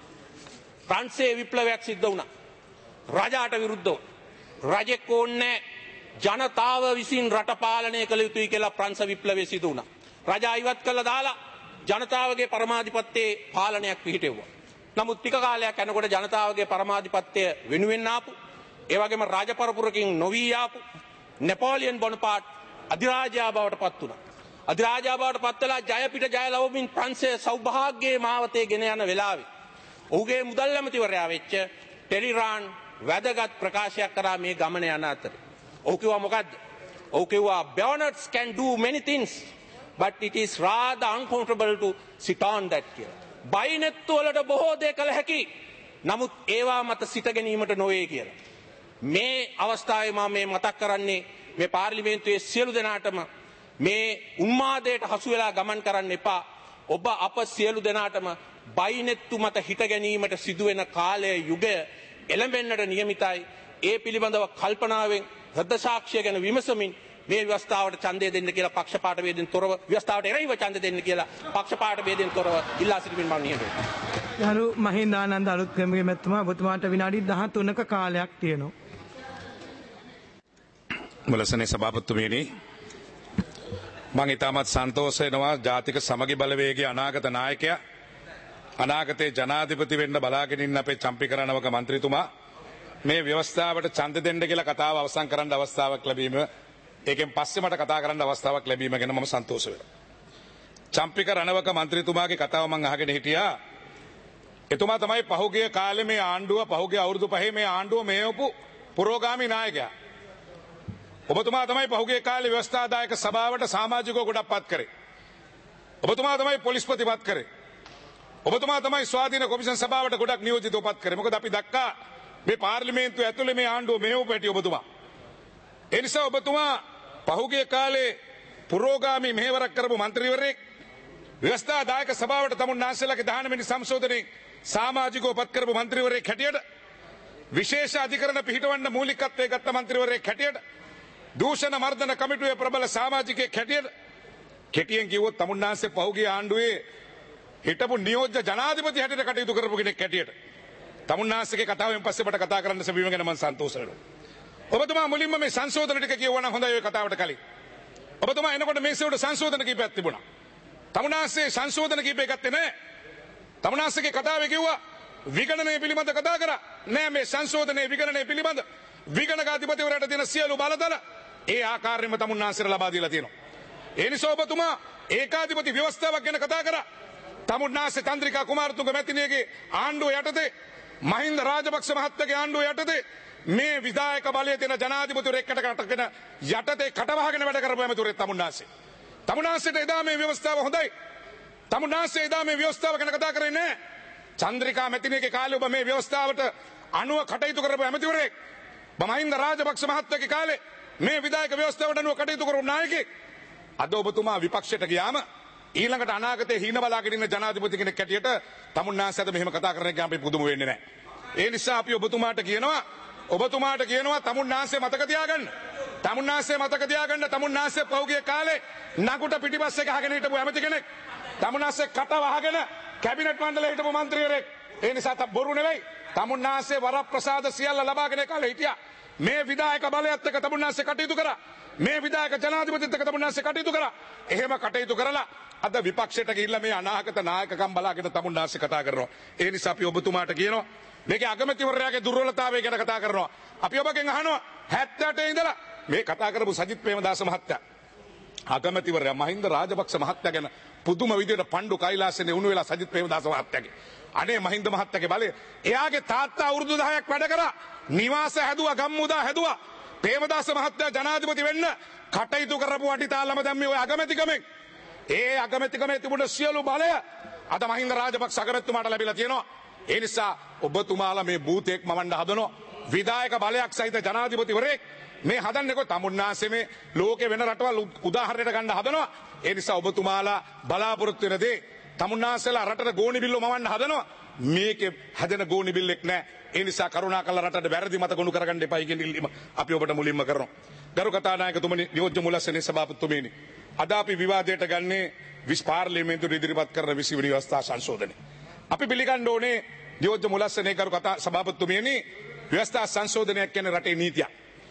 ප්‍රංශයේ විප්ලවයක් සිද්ධ වුණා. රජාට විරුද්ධව. රජෙක් ඕන්නේ ජනතාව විසින් රට පාලනය කළ යුතුයි කියලා ප්‍රංශ විප්ලවය සිදු වුණා. රජා ඉවත් කළා දාලා ජනතාවගේ පරමාධිපත්‍යයේ පාලනයක් පිහිටෙව්වා. නමුත් ටික කාලයක් යනකොට ජනතාවගේ පරමාධිපත්‍ය වෙනුවෙන් ආපු ඒ වගේම රාජපරපුරකින් නොවී ආපු නෙපෝලියන් බොනපාට් අධිරාජයා බවට පත් වුණා. අධිරාජයා බවට පත් වෙලා ජය පිට ජය ලැබමින් ප්‍රංශයේ සෞභාග්‍යයේ මාවතේ ගෙන යන වෙලාවේ ඔහුගේ මුදල් ඇමතිවරයා වෙච්ච ටෙලිරාන් වැදගත් ප්‍රකාශයක් කරා මේ ගමන යන අතරේ. ඔහු කිව්වා මොකද්ද? ඔහු කිව්වා Bayonets can do many things but it is rather uncomfortable to sit on that කියලා. බයිනෙත් වලට බොහෝ දේ කළ හැකි. නමුත් ඒවා මත සිට ගැනීමට නොවේ කියලා. මේ අවස්ථාවේ මම මේ මතක් කරන්නේ මේ පාර්ලිමේන්තුවේ සියලු දෙනාටම මේ උන්මාදයට හසු වෙලා ගමන් කරන්න එපා. ඔබ අප සියලු දෙනාටම බයිනෙත්තු මත හිට ගැනීමට සිදුවෙන කාලයේ යුගය එළඹෙන්නට නියමිතයි. ඒ පිළිබඳව කල්පනාවෙන් හෘද සාක්ෂිය ගැන විමසමින් මේ ව්‍යවස්ථාවට ඡන්දය දෙන්න කියලා පක්ෂපාත වේදෙන් තොරව ව්‍යවස්ථාවට එරෙහිව ඡන්ද දෙන්න කියලා පක්ෂපාත වේදෙන් තොරව ඉල්ලා සිටිමින් මම නිහඬ වෙනවා. යරු මහින්දානන්ද අලුත්ගමගේ මැතිතුමා ඔබතුමාට විනාඩි දහතුනක කාලයක් තියෙනවා. මුලසනේ සභාපතිතුමියනි මම ඉතාමත් සන්තෝෂ වෙනවා ජාතික සමගි බලවේගයේ අනාගත නායකයා අනාගතේ ජනාධිපති වෙන්න බලාගෙන ඉන්න අපේ චම්පිකරණවක මන්ත්‍රීතුමා මේ ව්‍යවස්ථාවට ඡන්ද දෙන්න කියලා කතාව අවසන් කරන්න අවස්ථාවක් ලැබීම ඒකෙන් පස්සේ මට කතා කරන්න අවස්ථාවක් ලැබීම ගැන මම සන්තෝෂ වෙනවා. චම්පික රණවක මන්ත්‍රීතුමාගේ කතාව මම අහගෙන හිටියා. එතුමා තමයි පහුගිය කාලේ මේ ආණ්ඩුව පහුගිය අවුරුදු පහේ මේ ආණ්ඩුව මෙහෙවපු පුරෝගාමී නායකයා. ඔබතුමා තමයි පහුගිය කාලේ ව්‍යවස්ථාදායක සභාවට සමාජිකව ගොඩක් පත් කරේ. ඔබතුමා තමයි පොලිස්පති පත් කරේ. ඔබතුමා තමයි ස්වාධීන කොමිෂන් සභාවට ගොඩක් නියෝජිතව පත් කරේ. මොකද අපි දැක්කා මේ පාර්ලිමේන්තුව ඇතුලේ මේ ආණ්ඩුව මෙහෙවපු හැටි ඔබතුමා. ඒ නිසා ඔබතුමා පහුගිය කාලේ පුරෝගාමී මෙහෙවරක් කරපු මන්ත්‍රීවරයෙක් ව්‍යවස්ථාදායක සභාවට තමුන් නාසලගේ දහන වෙනි සංශෝධනයේ සමාජිකව පත් කරපු මන්ත්‍රීවරයෙක් හැටියට විශේෂ අධිකරණ පිහිටවන්න මූලිකත්වයේ ගත්ත මන්ත්‍රීවරයෙක් හැටියට දූෂණ මර්දන කමිටුවේ ප්‍රබල සමාජිකයෙක් හැටියට කෙටියෙන් කිව්වොත් තමුන්නාන්සේ පහුගිය ආණ්ඩුවේ හිටපු නියෝජ්‍ය ජනාධිපති හැටියට කටයුතු කරපු කෙනෙක් හැටියට තමුන්නාන්සේගේ කතාවෙන් පස්සේ මට කතා කරන්න ලැබීම ගැන මම සන්තෝෂ වෙනවා. ඔබතුමා මුලින්ම මේ සංශෝධන ටික කියවනම් හොඳයි ඔය කතාවට කලින්. ඔබතුමා එනකොට මේසෙවට සංශෝධන කීපයක් තිබුණා. තමුන්නාන්සේ සංශෝධන කීපයක් ගත්තේ නැහැ. තමුන්නාන්සේගේ කතාවේ කිව්වා විගණනය පිළිබඳ කතා කරා. නෑ මේ සංශෝධනයේ විගණනය පිළිබඳ විගණක අධිපතිවරයාට දෙන සියලු බලතල ඒ ආකාරයෙන්ම තමුන්නාන්සේට ලබා දීලා තියෙනවා. ඒ නිසා ඔබතුමා ඒකාධිපති ව්‍යවස්ථාවක් ගැන කතා කරා. තමුන්නාන්සේ චන්ද්‍රිකා කුමාරතුංග මැතිණියගේ ආණ්ඩුව යටතේ මහින්ද රාජපක්ෂ මහත්තයාගේ ආණ්ඩුව යටතේ මේ විධායක බලයේ තියෙන ජනාධිපතිවරයෙක් කටකටගෙන යටතේ කටවහගෙන වැඩ කරපු ඇමතිවරයෙක් තමුන්නාන්සේ. තමුන්නාන්සේට එදා මේ ව්‍යවස්ථාව හොඳයි. තමුන්නාන්සේ එදා මේ ව්‍යවස්ථාව ගැන කතා කරේ නැහැ. චන්ද්‍රිකා මැතිණියගේ කාලේ ඔබ මේ ව්‍යවස්ථාවට අනුව කටයුතු කරපු ඇමතිවරයෙක්. මහින්ද රාජපක්ෂ මහත්තයාගේ කාලේ මේ විධායක ව්‍යවස්ථාවට අනුව කටයුතු කරපු නායකයෙක්. අද ඔබතුමා විපක්ෂයට ගියාම ඊළඟට අනාගතේ හීන බලාගෙන ඉන්න ජනාධිපති කෙනෙක් හැටියට තමුන්නාන්සේද මෙහෙම කතා කරන එක අපි පුදුම වෙන්නේ නැහැ. ඒ නිසා අපි ඔබතුමාට කියනවා ඔබතුමාට කියනවා තමුන්නාන්සේ මතක තියාගන්න. තමුන්නාසේ මතක තියාගන්න තමුන්නාසේ පෞගේ කාලේ නගුට පිටිපස්සේ ගහගෙන හිටපු ඇමති කෙනෙක්. තමුන්නාසේ කට වහගෙන කැබිනට් මණ්ඩලයේ හිටපු මන්ත්‍රීවරයෙක්. ඒ නිසා ත බොරු නෙවෙයි. තමුන්නාසේ වරප්‍රසාද සියල්ල ලබාගෙන කාලේ හිටියා. මේ විධායක බලයත් එක්ක තමුන්නාසේ කටයුතු කරා. මේ විධායක ජනාධිපතිත් එක්ක තමුන්නාසේ කටයුතු කරා. එහෙම කටයුතු කරලා අද විපක්ෂයට ගිහිල්ලා මේ අනාගත නායකකම් බලාගෙන තමුන්නාසේ කතා කරනවා. ඒ නිසා අපි ඔබතුමාට කියනවා මේකේ අගමැතිවරයාගේ දුර්වලතාවය ගැන කතා කරනවා. අපි ඔබගෙන් අහනවා හැත්තෑ අටේ ඉඳලා මේ කතා කරපු සජිත් ප්‍රේමදාස මහත්තයා අගමැතිවරයා මහින්ද රාජපක්ෂ මහත්තයා ගැන පුදුම විදියට පණ්ඩු කෛලාසනේ උණු වෙලා සජිත් ප්‍රේමදාස මහත්තයාගේ අනේ මහින්ද මහත්තයාගේ බලය එයාගේ තාත්තා අවුරුදු දහයක් වැඩ කරා නිවාස හැදුවා ගම්මුදා හැදුවා ප්‍රේමදාස මහත්තයා ජනාධිපති වෙන්න කටයුතු කරපු අඩිතාලම දැම්මේ ඔය අගමැතිකමෙන් ඒ අගමැතිකමේ තිබුණ සියලු බලය අද මහින්ද රාජපක්ෂ අගමැතිතුමාට ලැබිලා තියෙනවා. ඒ නිසා ඔබතුමාලා මේ බූතෙක් මවන්න හදනවා විධායක බලයක් සහිත ජනාධිපතිවරයෙක් මේ හදන්නේ කො තමුන්නාසේ මේ ලෝකේ වෙන රටවල් උදාහරණයට ගන්න හදනවා. ඒ නිසා ඔබතුමාලා බලාපොරොත්තු වෙන දේ තමුන්නාසේලා රටට ගෝණි බිල්ල මවන්න හදනවා. මේකේ හැදෙන ගෝණි බිල්ලෙක් නැහැ. ඒ නිසා කරුණාකරලා රටට වැරදි මත ගොනු කරගන්න එපයි කියන ඉල්ලීම අපි ඔබට මුලින්ම කරනවා. ගරු කතානායකතුමනි නියෝජ්‍ය මුලස්සනේ සභාපතිතුමනි අද අපි විවාදයට ගන්නේ විස් පාර්ලිමේන්තුවේ ඉදිරිපත් කරන විසි වෙනි ව්‍යවස්ථා සංශෝධනය. අපි පිළිගන්න ඕනේ නියෝජ්‍ය මුලස්සනේ ගරු කතා සභාපතිතුමනි ව්‍යවස්ථා සංශෝධනයක් කියන්නේ රටේ නීතියක්.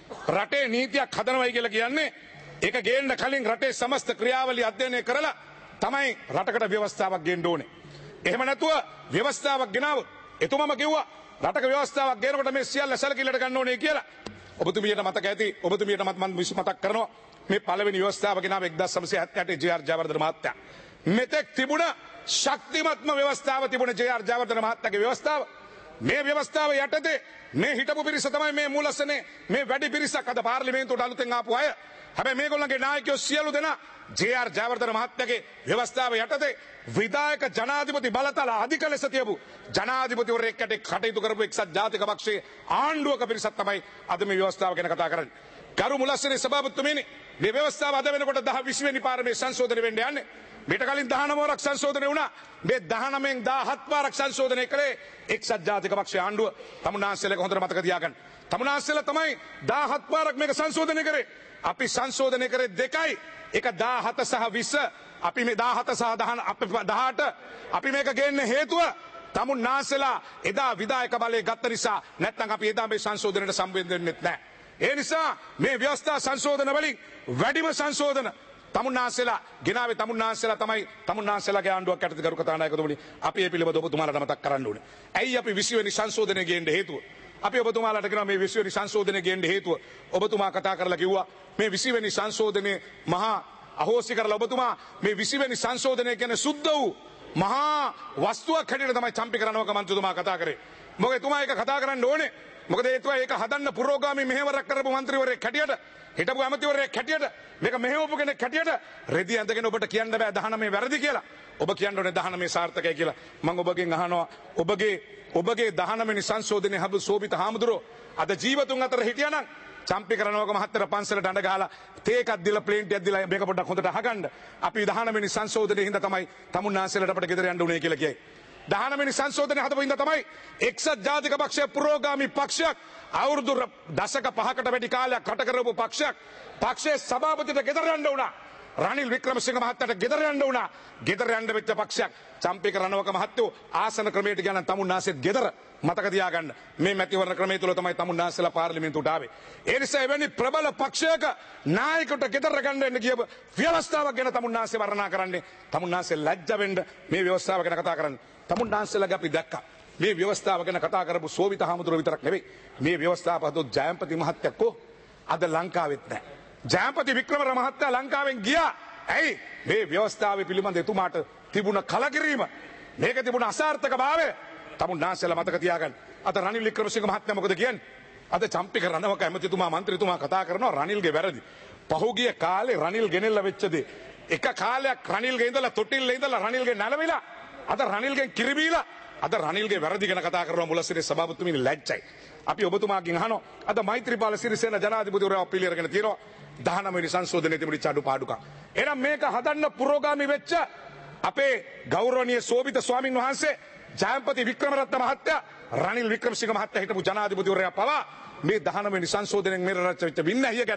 රටේ නීතියක් හදනවයි කියලා කියන්නේ ඒක ගේන්න කලින් රටේ සමස්ත ක්‍රියාවලිය අධ්‍යයනය කරලා තමයි රටකට ව්‍යවස්ථාවක් ගේන්න ඕනේ. එහෙම නැතුව ව්‍යවස්ථාවක් ගෙනාවොත් එතුමම කිව්වා රටක ව්‍යවස්ථාවක් ගේනකොට මේ සියල්ල සැලකිල්ලට ගන්න ඕනේ කියලා. ඔබතුමියට මතක ඇති ඔබතුමියට මත් මම විශ්ව මතක් කරනවා මේ පළවෙනි ව්‍යවස්ථාව ගෙනාව එක්දාස් නවසිය හැත්තෑ අටේ ජේ ආර් ජයවර්ධන මහත්තයා. මෙතෙක් තිබුණ ශක්තිමත්ම ව්‍යවස්ථාව තිබුණ ජේ ආර් ජයවර්ධන මහත්තයාගේ ව්‍යවස්ථාව මේ ව්‍යවස්ථාව යටතේ මේ හිටපු පිරිස තමයි මේ මූලස්සනේ මේ වැඩි පිරිසක් අද පාර්ලිමේන්තුවට අලුතෙන් ආපු අය. හැබැයි මේගොල්ලන්ගේ නායකයෝ සියලු දෙනා ජේ ආර් ජයවර්ධන මහත්තයාගේ ව්‍යවස්ථාව යටතේ විධායක ජනාධිපති බලතල අධික ලෙස තියපු ජනාධිපතිවරයෙක් යට කටයුතු කරපු එක්සත් ජාතික පක්ෂයේ ආණ්ඩුවක පිරිසක් තමයි අද මේ ව්‍යවස්ථාව ගැන කතා කරන්නේ. ගරු මුලස්සනේ සභාපතිතුමනි මේ ව්‍යවස්ථාව අද වෙනකොට දහ විසි වෙනි පාර මේ සංශෝධනය වෙන්න යන්නේ. මීට කලින් දහනව වරක් සංශෝධනය වුණා. මේ දහනවයෙන් දහහත් පාරක් සංශෝධනය කළේ එක්සත් ජාතික පක්ෂයේ ආණ්ඩුව. තමුන්නාන්සේලා හොඳට මතක තියාගන්න. තමුන්නාන්සේලා තමයි දහහත් පාරක් මේක සංශෝධනය කරේ. අපි සංශෝධනය කරේ දෙකයි. එක දහහත සහ විස්ස අපි මේ දහහත සහ දහඅට අපි මේක ගේන්න හේතුව තමුන්නාන්සේලා එදා විධායක බලය ගත්ත නිසා. නැත්නම් අපි එදා මේ සංශෝධනයට සම්බන්ධ වෙන්නේ නැහැ. ඒ නිසා මේ ව්‍යවස්ථා සංශෝධන වලින් වැඩිම සංශෝධන තමුන්නාන්සේලා ගෙනාවේ තමුන්නාන්සේලා තමයි තමුන්නාන්සේලාගේ ආණ්ඩුවක් යටතේ ගරු කතානායකතුමනි අපි මේ පිළිබඳව ඔබතුමාලාට මතක් කරන්න ඕනේ. ඇයි අපි විසි වෙනි සංශෝධනය ගේන්න හේතුව? අපි ඔබතුමාලාට කියනවා මේ විසි වෙනි සංශෝධනය ගේන්න හේතුව. ඔබතුමා කතා කරලා කිව්වා මේ විසි වෙනි සංශෝධනයේ මහා අහෝසි කරලා ඔබතුමා මේ විසි වෙනි සංශෝධනය කියන්නේ සුද්ධ වූ මහා වස්තුවක් හැටියට තමයි චම්පි කරනවක මන්ත්‍රීතුමා කතා කරේ. මොකද එතුමා ඒක කතා කරන්න ඕනේ. මොකද ඒතුවා ඒක හදන්න පුරෝගාමී මෙහෙවරක් කරපු මන්ත්‍රීවරයෙක් හැටියට හිටපු ඇමතිවරයෙක් හැටියට මේක මෙහෙවපු කෙනෙක් හැටියට රෙදි ඇඳගෙන ඔබට කියන්න බෑ දහනමේ වැරදි කියලා. ඔබ කියන්න ඕනේ දහනමේ සාර්ථකයි කියලා. මම ඔබගෙන් අහනවා ඔබගේ ඔබගේ දහනමෙනි සංශෝධනයේ හබු සෝබිත හාමුදුරුවෝ අද ජීවතුන් අතර හිටියානම් චම්පි කරනවක මහත්තර පන්සලට අඬ ගහලා තේ එකක් දීලා ප්ලේන් ටිකක් දීලා මේක පොඩ්ඩක් හොඳට අහගන්න. අපි දහනමෙනි සංශෝධනයේ හින්දා තමයි තමුන්නාන්සේලාට අපිට ගෙදර යන්න උනේ කියලා කියයි. දහනමෙනි සංශෝධනය හදපු හින්දා තමයි එක්සත් ජාතික පක්ෂය පුරෝගාමී පක්ෂයක් අවුරුදු දශක පහකට වැඩි කාලයක් රට කරපු පක්ෂයක් පක්ෂයේ සභාපතිට ගෙදර යන්න උනා. රනිල් වික්‍රමසිංහ මහත්තයාට ගෙදර යන්න උනා. ගෙදර යන්න වෙච්ච පක්ෂයක් චම්පික රණවක මහත්තයෝ ආසන ක්‍රමයට ගියා නම් තමුන්නාන්සේත් ගෙදර මතක තියාගන්න. මේ මැතිවරණ ක්‍රමය තුල තමයි තමුන්නාන්සේලා පාර්ලිමේන්තුවට ආවේ. ඒ නිසා එවැනි ප්‍රබල පක්ෂයක නායකයට ගෙදර ගන්න වෙන්න කියව ව්‍යවස්ථාවක් ගැන තමුන්නාන්සේ වර්ණනා කරන්නේ. තමුන්නාන්සේ ලැජ්ජ වෙන්න මේ ව්‍යවස්ථාව ගැන කතා කරන්නේ. තමුන්නාන්සේලාගේ අපි දැක්කා. මේ ව්‍යවස්ථාව ගැන කතා කරපු සෝවිත හාමුදුරුවෝ විතරක් නෙවෙයි. මේ ව්‍යවස්ථාව හදොත් ජයම්පති මහත්තයා කො අද ලංකාවෙත් නැහැ. ජයම්පති වික්‍රමර මහත්තයා ලංකාවෙන් ගියා. ඇයි? මේ ව්‍යවස්ථාවේ පිළිබඳ එතුමාට තිබුණ කලකිරීම, මේක තිබුණ අසාර්ථකභාවය තමුන්නාන්සේලා මතක තියාගන්න. අද රනිල් වික්‍රමසිංහ මහත්තයා මොකද කියන්නේ? අද චම්පික රණවක ඇමතිතුමා මන්ත්‍රීතුමා කතා කරනවා රනිල්ගේ වැරදි. පහුගිය කාලේ රනිල් ගෙනෙල්ලා වෙච්ච දේ. එක කාලයක් රනිල්ගේ ඉඳලා තොටිල්ලේ ඉඳලා රනිල්ගේ නැලවිලා අද රනිල්ගෙන් කිරිබීලා අද රනිල්ගේ වැරදි ගැන කතා කරනවා මුලසිරේ සභාපතිතුමනි ලැජ්ජයි. අපි ඔබතුමාගෙන් අහනවා අද මෛත්‍රීපාල සිරිසේන ජනාධිපතිවරයා පිළිඅරගෙන තියෙනවා දහනවැනි සංශෝධනයේ තිබුණු අඩුපාඩුකම්. එහෙනම් මේක හදන්න පුරෝගාමී වෙච්ච අපේ ගෞරවනීය සෝබිත ස්වාමින් වහන්සේ ජයම්පති වික්‍රමරත්න මහත්තයා රනිල් වික්‍රමසිංහ මහත්තයා හිටපු ජනාධිපතිවරයා පවා මේ දහනවැනි සංශෝධනයෙන් මෙර රච වෙච්ච වින්නැහිය ගැන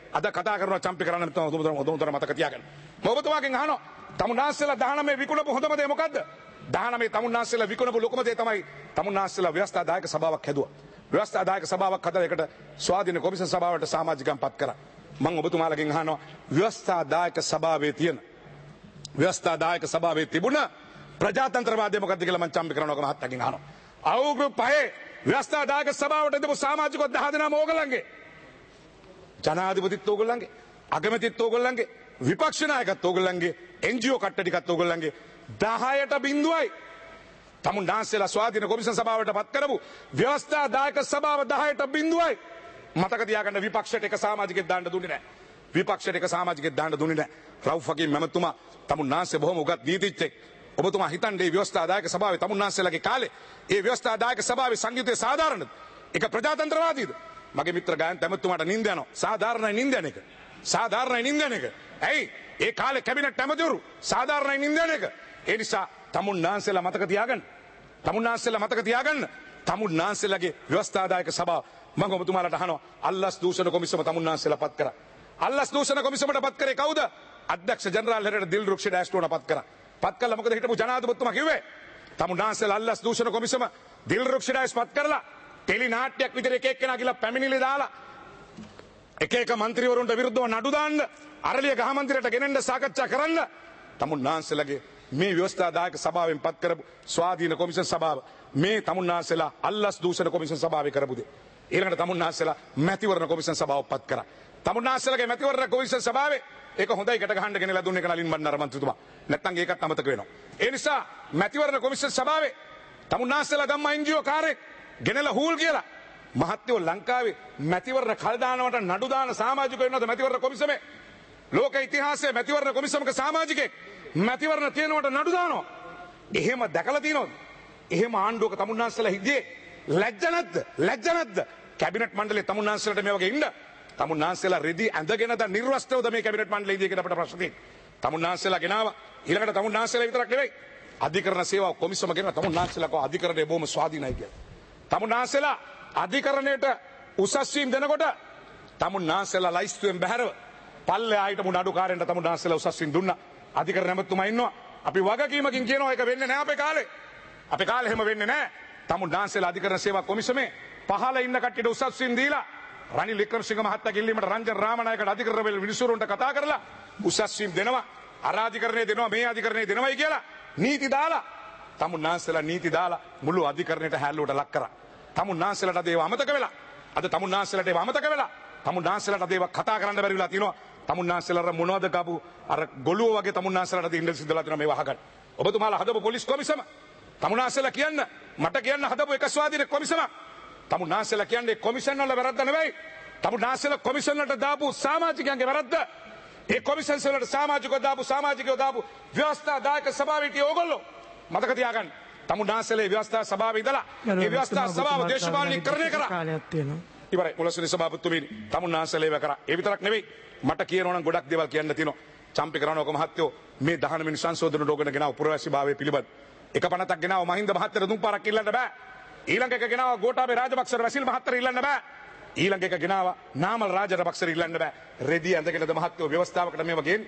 අද කතා කරනවා චම්පි කරන්න තමයි ඔබතුමාට මතක තියාගන්න. මම ඔබතුමාගෙන් අහනවා තමුන්නාස්සලා දහනවය විකුණපු හොඳම දේ මොකද්ද? දහනවය තමුන්නාස්සලා විකුණපු ලොකුම දේ තමයි තමුන්නාස්සලා ව්‍යවස්ථාදායක සභාවක් හැදුවා. ව්‍යවස්ථාදායක සභාවක් හදලා ඒකට ස්වාධීන කොමිසම් සභාවට සමාජිකයන් පත් කරා. මම ඔබතුමාලගෙන් අහනවා ව්‍යවස්ථාදායක සභාවේ තියෙන ව්‍යවස්ථාදායක සභාවේ තිබුණ ප්‍රජාතන්ත්‍රවාදය මොකද්ද කියලා මම චම්පි කරනවා මහත්තයාගෙන් අහනවා. අවුරුදු පහේ ව්‍යවස්ථාදායක සභාවට දීපු සමාජිකව දහ දෙනාම ඕගොල්ලන්ගේ ජනාධිපතිත් ඕගොල්ලන්ගේ අගමැතිත් ඕගොල්ලන්ගේ විපක්ෂ නායකත් ඕගොල්ලන්ගේ එන්ජීఓ කට්ට ටිකත් ඕගොල්ලන්ගේ දහයට බිංදුවයි තමුන්නාන්සේලා ස්වාධීන කොමිසම් සභාවට පත් කරපු ව්‍යවස්ථාදායක සභාව දහයට බිංදුවයි මතක තියාගන්න විපක්ෂයට එක සමාජිකයෙක් දාන්න දුන්නේ නැහැ විපක්ෂයට එක සමාජිකයෙක් දාන්න දුන්නේ නැහැ රවුෆ් හකීම් මැමතුමා තමුන්නාන්සේ බොහොම උගත් නීතිඥයෙක් ඔබතුමා හිතන්නේ මේ ව්‍යවස්ථාදායක සභාවේ තමුන්නාන්සේලාගේ කාලේ ඒ ව්‍යවස්ථාදායක සභාවේ සංයුතයේ සාධාරණද ඒක ප්‍රජාතන්ත්‍රවාදීද මගේ මිත්‍ර ගායන් තැමතුමාට නින්ද යනවා සාධාරණයි නින්ද යන එක සාධාරණයි නින්ද යන එක ඇයි ඒ කාලේ කැබිනට් ඇමතිවරු සාධාරණයි නින්ද යන එක ඒ නිසා තමුන්නාන්සේලා මතක තියාගන්න තමුන්නාන්සේලා මතක තියාගන්න තමුන්නාන්සේලාගේ ව්‍යවස්ථාදායක සභාව මම ඔබතුමාලට අහනවා අල්ලස් දූෂණ කොමිසම තමුන්නාන්සේලා පත් කරා අල්ලස් දූෂණ කොමිසමට පත් කරේ කවුද අධ්‍යක්ෂ ජනරාල් හැරට දිල්රුක්ෂ ඩෑස්ටෝන පත් කරා පත් කළා මොකද හිටපු ජනාධිපතිතුමා කිව්වේ තමුන්නාන්සේලා අල්ලස් දූෂණ කොමිසම දිල්රුක්ෂ ඩෑස් පත් කරලා ටෙලි නාට්‍යයක් විතර එක එක්කෙනා ගිහලා පැමිණිලි දාලා එක එක മന്ത്രിවරුන්ට විරුද්ධව නඩු දාන්න අරලිය ගහ මන්දිරයට ගෙනෙන්න සාකච්ඡා කරන්න තමුන්නාන්සේලාගේ මේ ව්‍යවස්ථාදායක සභාවෙන් පත් කරපු ස්වාධීන කොමිසම් සභාව මේ තමුන්නාන්සේලා අල්ලස් දූෂණ කොමිසම් සභාවේ කරපු දේ ඊළඟට තමුන්නාන්සේලා මැතිවරණ කොමිසම් සභාව පත් කරා තමුන්නාන්සේලාගේ මැතිවරණ කොමිසම් සභාවේ ඒක හොඳයි කට ගහන්න ගෙනලා දුන්නේ කලින් බණ්ඩාර මන්ත්‍රීතුමා නැත්නම් ඒකත් අමතක වෙනවා ඒ නිසා මැතිවරණ කොමිසම් සභාවේ තමුන්නාන්සේලා ධම්ම එන්ජීఓ කාර්යයක් ගෙනලා හූල් කියලා මහත්යෝ ලංකාවේ මැතිවරණ කල් දානවට නඩු දාන සමාජිකයෝ ඉන්නවද මැතිවරණ කොමිසමේ ලෝක ඉතිහාසයේ මැතිවරණ කොමිසමක සමාජිකෙක් මැතිවරණ තියෙනවට නඩු දානවා එහෙම දැකලා තියෙනවද එහෙම ආණ්ඩුවක තමුන්නාන්සේලා හිටියේ ලැජ්ජ නැද්ද ලැජ්ජ නැද්ද කැබිනට් මණ්ඩලයේ තමුන්නාන්සේලාට මේ වගේ ඉන්න තමුන්නාන්සේලා රෙදි ඇඳගෙනද නිර්වස්ත්‍රවද මේ කැබිනට් මණ්ඩලයේ ඉදී කියලා අපිට ප්‍රශ්න තියෙනවා තමුන්නාන්සේලා ගෙනාවා ඊළඟට තමුන්නාන්සේලා විතරක් නෙවෙයි අධිකරණ සේවා කොමිසම ගෙනාවා තමුන්නාන්සේලා කෝ අධිකරණය බොහොම ස්වාධීනයි කියලා තමුන්නාන්සේලා අධිකරණයට උසස් වීම දෙනකොට තමුන්නාන්සේලා ලයිස්තුවෙන් බැහැරව පල්ලෙහා හිටපු නඩුකාරයන්ට තමුන්නාන්සේලා උසස් වීම දුන්නා අධිකරණ නැමතුමා ඉන්නවා අපි වගකීමකින් කියනවා ඒක වෙන්නේ නැහැ අපේ කාලේ අපේ කාලේ එහෙම වෙන්නේ නැහැ තමුන්නාන්සේලා අධිකරණ සේවා කොමිසමේ පහළ ඉන්න කට්ටියට උසස් වීම දීලා රනිල් වික්‍රමසිංහ මහත්තයා කිල්ලීමට රංජන් රාමනායකට අධිකරණ වල මිනිසුරුන්ට කතා කරලා උසස් වීම දෙනවා අර අධිකරණේ දෙනවා මේ අධිකරණේ දෙනවයි කියලා නීති දාලා තමුන්නාන්සේලා නීති දාලා මුළු අධිකරණයට හැල්ලුවට ලක් කරා තමුන්නාන්සේලාට අද ඒව අමතක වෙලා අද තමුන්නාන්සේලාට ඒව අමතක වෙලා තමුන්නාන්සේලාට අද ඒව කතා කරන්න බැරි වෙලා තියෙනවා තමුන්නාන්සේලාට මොනවද ගාපු අර ගොළුව වගේ තමුන්නාන්සේලාට අද ඉන්දල් සිද්ධලා තියෙනවා මේව අහගන්න ඔබතුමාලා හදපු පොලිස් කොමිසම තමුන්නාන්සේලා කියන්න මට කියන්න හදපු එක ස්වාධීන කොමිසම තමුන්නාන්සේලා කියන්නේ කොමිෂන් වල වැරද්ද නෙවෙයි තමුන්නාන්සේලා කොමිෂන් වලට දාපු සමාජිකයන්ගේ වැරද්ද ඒ කොමිෂන් වලට සමාජිකව දාපු සමාජිකව දාපු ව්‍යවස්ථාදායක සභාවේ ඕගොල්ලෝ මතක තියාගන්න තමුන්නාන්සේලා ව්‍යවස්ථා සභාවේ ඉඳලා ඒ ව්‍යවස්ථා සභාව දේශපාලනීකරණය කරා කාලයක් තියෙනවා ඉවරයි මුලසුනි සභාපතිතුමනි තමුන්නාන්සේලා ඒව කරා ඒ විතරක් නෙවෙයි මට කියනවා නම් ගොඩක් දේවල් කියන්න තියෙනවා චම්පි කරනවක මහත්තයෝ මේ දහන වෙනි සංශෝධන රෝගන ගෙනාව පුරවැසි භාවයේ පිළිබඳ එක පනතක් ගෙනාව මහින්ද මහත්තයට තුන් පාරක් ඉල්ලන්න බෑ ඊළඟ එක ගෙනාව ගෝඨාභය රාජපක්ෂ වැසිල් මහත්තයට ඉල්ලන්න බෑ ඊළඟ එක ගෙනාව නාමල් රාජපක්ෂට ඉල්ලන්න බෑ රෙදි ඇඳගෙනද මහත්තයෝ ව්‍යවස්ථාවකට මේව ගේන්නේ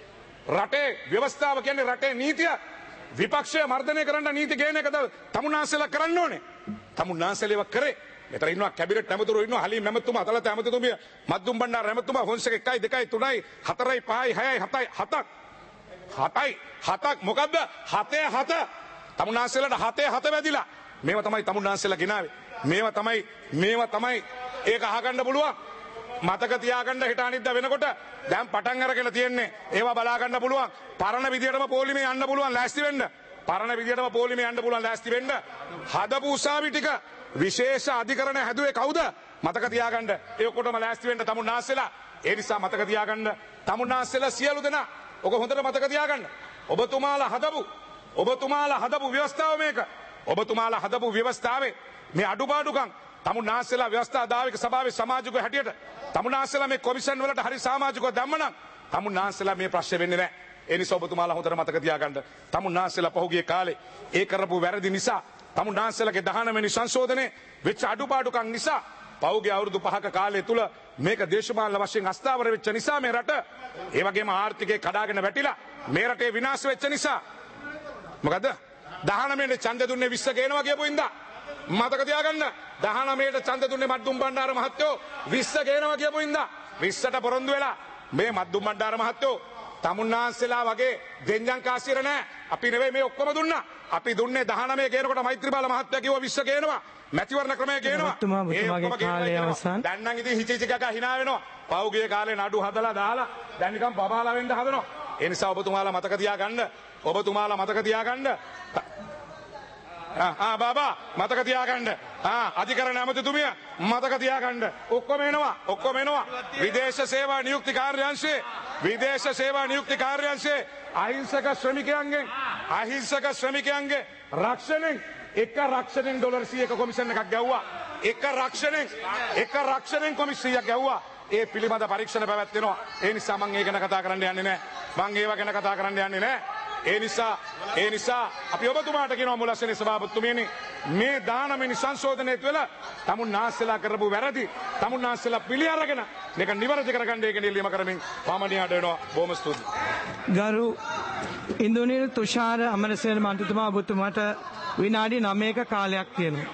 රටේ ව්‍යවස්ථාව කියන්නේ රටේ නීතිය විපක්ෂය මර්ධනය කරන්න නීති ගේන එකද තමුන්නාන්සේලා කරන්න ඕනේ තමුන්නාන්සේලා කරේ මෙතන ඉන්නවා කැබිනට් ඇමතුරු ඉන්නවා හලීම් ඇමතුමා අතලත ඇමතුතුමිය මද්දුම් බණ්ඩාර ඇමතුමා හොන්සේක එකයි දෙකයි තුනයි හතරයි පහයි හයයි හතයි හතක් හතයි හතක් මොකද්ද හතේ හත තමුන්නාන්සේලාට හතේ හත වැදිලා මේවා තමයි තමුන්නාන්සේලා ගෙනාවේ මේවා තමයි මේවා තමයි ඒක අහගන්න පුළුවන් මතක තියාගන්න හිට අනිද්දා වෙනකොට දැන් පටන් අරගෙන තියෙන්නේ ඒවා බලා ගන්න පුළුවන් පරණ විදියටම පොලිමේ යන්න පුළුවන් ලෑස්ති වෙන්න පරණ විදියටම පොලිමේ යන්න පුළුවන් ලෑස්ති වෙන්න හදපු උසාවි ටික විශේෂ අධිකරණ හැදුවේ කවුද මතක තියාගන්න ඒ ඔක්කොටම ලෑස්ති වෙන්න තමුන්නාන්සේලා ඒ නිසා මතක තියාගන්න තමුන්නාන්සේලා සියලු දෙනා ඔක හොඳට මතක තියාගන්න ඔබතුමාලා හදපු ඔබතුමාලා හදපු ව්‍යවස්ථාව මේක ඔබතුමාලා හදපු ව්‍යවස්ථාවේ මේ අඩුපාඩුකම් තමුන්නාන්සේලා ව්‍යවස්ථාදායක සභාවේ සමාජිකව හැටියට තමුන්නාන්සේලා මේ කොමිෂන් වලට හරි සමාජිකව දැම්මනම් තමුන්නාන්සේලා මේ ප්‍රශ්නේ වෙන්නේ නැහැ. ඒ නිසා ඔබතුමාලා හොඳට මතක තියාගන්න. තමුන්නාන්සේලා පහුගිය කාලේ ඒ කරපු වැරදි නිසා තමුන්නාන්සේලාගේ දහනවෙනි සංශෝධනයේ වෙච්ච අඩුපාඩුකම් නිසා පහුගිය අවුරුදු පහක කාලය තුල මේක දේශපාලන වශයෙන් අස්ථාවර වෙච්ච නිසා මේ රට ඒ වගේම ආර්ථිකය කඩාගෙන වැටිලා මේ රටේ විනාශ වෙච්ච නිසා මොකද දහනවයට ඡන්ද දුන්නේ විස්ස ගේනවා කියපු ඉඳා මතක තියාගන්න දහනවයට ඡන්ද දුන්නේ මද්දුම් බණ්ඩාර මහත්තයෝ විස්ස ගේනවා කියපු ඉඳා විස්සට පොරොන්දු වෙලා මේ මද්දුම් බණ්ඩාර මහත්තයෝ තමුන්නාන්සලා වගේ දෙඤ්ඤං කාසිර නැහැ අපි නෙවෙයි මේ ඔක්කොම දුන්නා අපි දුන්නේ දහනවය ගේනකොට මෛත්‍රීපාල මහත්තයා කිව්වා විස්ස ගේනවා මැතිවරණ ක්‍රමය ගේනවා ඒ ඔක්කොම කාලේ අවසන් දැන් නම් ඉතින් හිචිචි ගග hina වෙනවා පෞගිය කාලේ නඩු හදලා දාලා දැන් නිකන් බබාලා වෙන්න හදනවා ඒ නිසා ඔබතුමාලා මතක තියාගන්න ඔබතුමාලා මතක තියාගන්න ආ බබා මතක තියාගන්න ආ අධිකරණ ඇමතිතුමිය මතක තියාගන්න ඔක්කොම එනවා ඔක්කොම එනවා විදේශ සේවා නියුක්ති කාර්යාංශයේ විදේශ සේවා නියුක්ති කාර්යාංශයේ අහිංසක ශ්‍රමිකයන්ගෙන් අහිංසක ශ්‍රමිකයන්ගේ රක්ෂණයෙන් එක රක්ෂණයෙන් ඩොලර් සියයක කොමිෂන් එකක් ගැව්වා එක රක්ෂණයෙන් එක රක්ෂණයෙන් කොමිෂියක් ගැව්වා ඒ පිළිබඳ පරීක්ෂණ පැවැත්වෙනවා ඒ නිසා මම ඒක ගැන කතා කරන්න යන්නේ නැහැ මම ඒව ගැන කතා කරන්න යන්නේ නැහැ ඒ නිසා ඒ නිසා අපි ඔබතුමාට කියනවා මුලස්සනේ සභාපතිතුමියනි මේ දානමෙනි සංශෝධනයේ තුල තමුන්නාන්සලා කරපු වැරදි තමුන්නාන්සලා පිළි අරගෙන මේක නිවැරදි කරගන්න ඒක නිලියම කරමින් පාමණියාට වෙනවා බොහොම ස්තුතියි ගරු ඉන්දුනිල් තුෂාර අමරසේන මන්ත්‍රීතුමා ඔබතුමාට විනාඩි නවයක කාලයක් තියෙනවා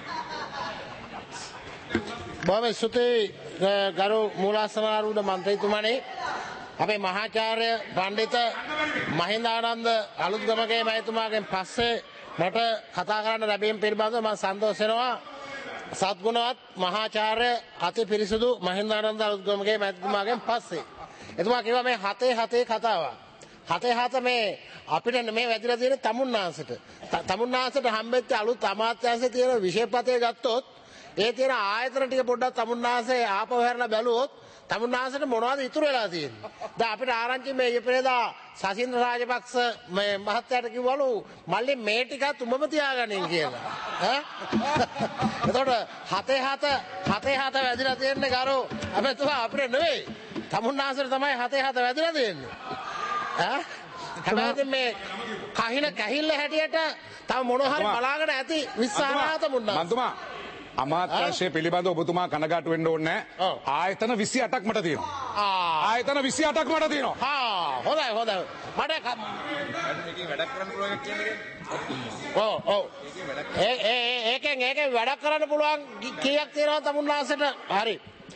බොහොම ස්තුතියි ගරු මූලාසනාරූඪ මන්ත්‍රීතුමනි අපේ මහාචාර්ය පණ්ඩිත මහින්දානන්ද අලුත්ගමගේ මහතුමාගෙන් පස්සේ මට කතා කරන්න ලැබීම පිළිබඳව මම සන්තෝෂ වෙනවා සත්ගුණවත් මහාචාර්ය අති පිරිසුදු මහින්දානන්ද අලුත්ගමගේ මහතුමාගෙන් පස්සේ එතුමා කිව්වා මේ හතේ හතේ කතාව හතේ හත මේ අපිට මේ වැදිලා තියෙන තමුන්නාන්සට තමුන්නාන්සට හම්බෙච්ච අලුත් අමාත්‍යාංශයේ තියෙන විශේෂපතේ ගත්තොත් ඒ තියෙන ආයතන ටික පොඩ්ඩක් තමුන්නාන්සේ ආපහු හැරලා බැලුවොත් තමුන්නාන්සට මොනවද ඉතුරු වෙලා තියෙන්නේ දැන් අපිට ආරංචි මේ ඊපෙරේදා සසින්ද්‍ර රාජපක්ෂ මේ මහත්තයාට කිව්වලු මල්ලි මේ ටිකත් උඹම තියාගනින් කියලා ඈ එතකොට හතේ හත හතේ හත වැදිලා තියෙන්නේ ගාරෝ අපිට අපිට නෙවෙයි තමුන්නාන්සට තමයි හතේ හත වැදිලා තියෙන්නේ ඈ හැබැයි මේ කහින කැහිල්ල හැටියට තව මොන හරි බලාගෙන ඇති විශ්වාසාත මුන්නා මන්තුමා අමාත්‍යාංශය පිළිබඳව ඔබතුමා කනගාටු වෙන්න ඕනේ නැහැ. ආයතන විසි අටක් මට තියෙනවා. ආයතන විසි අටක් මට තියෙනවා. හා හොඳයි හොඳයි. මට මේකේ වැඩක් කරන්න පුළුවන් එකක් කියන්නේ. ඔව් ඔව්. ඒ ඒ ඒකෙන් ඒකෙන් වැඩක් කරන්න පුළුවන් කීයක් තියෙනවද තමුන්නාසට? හරි.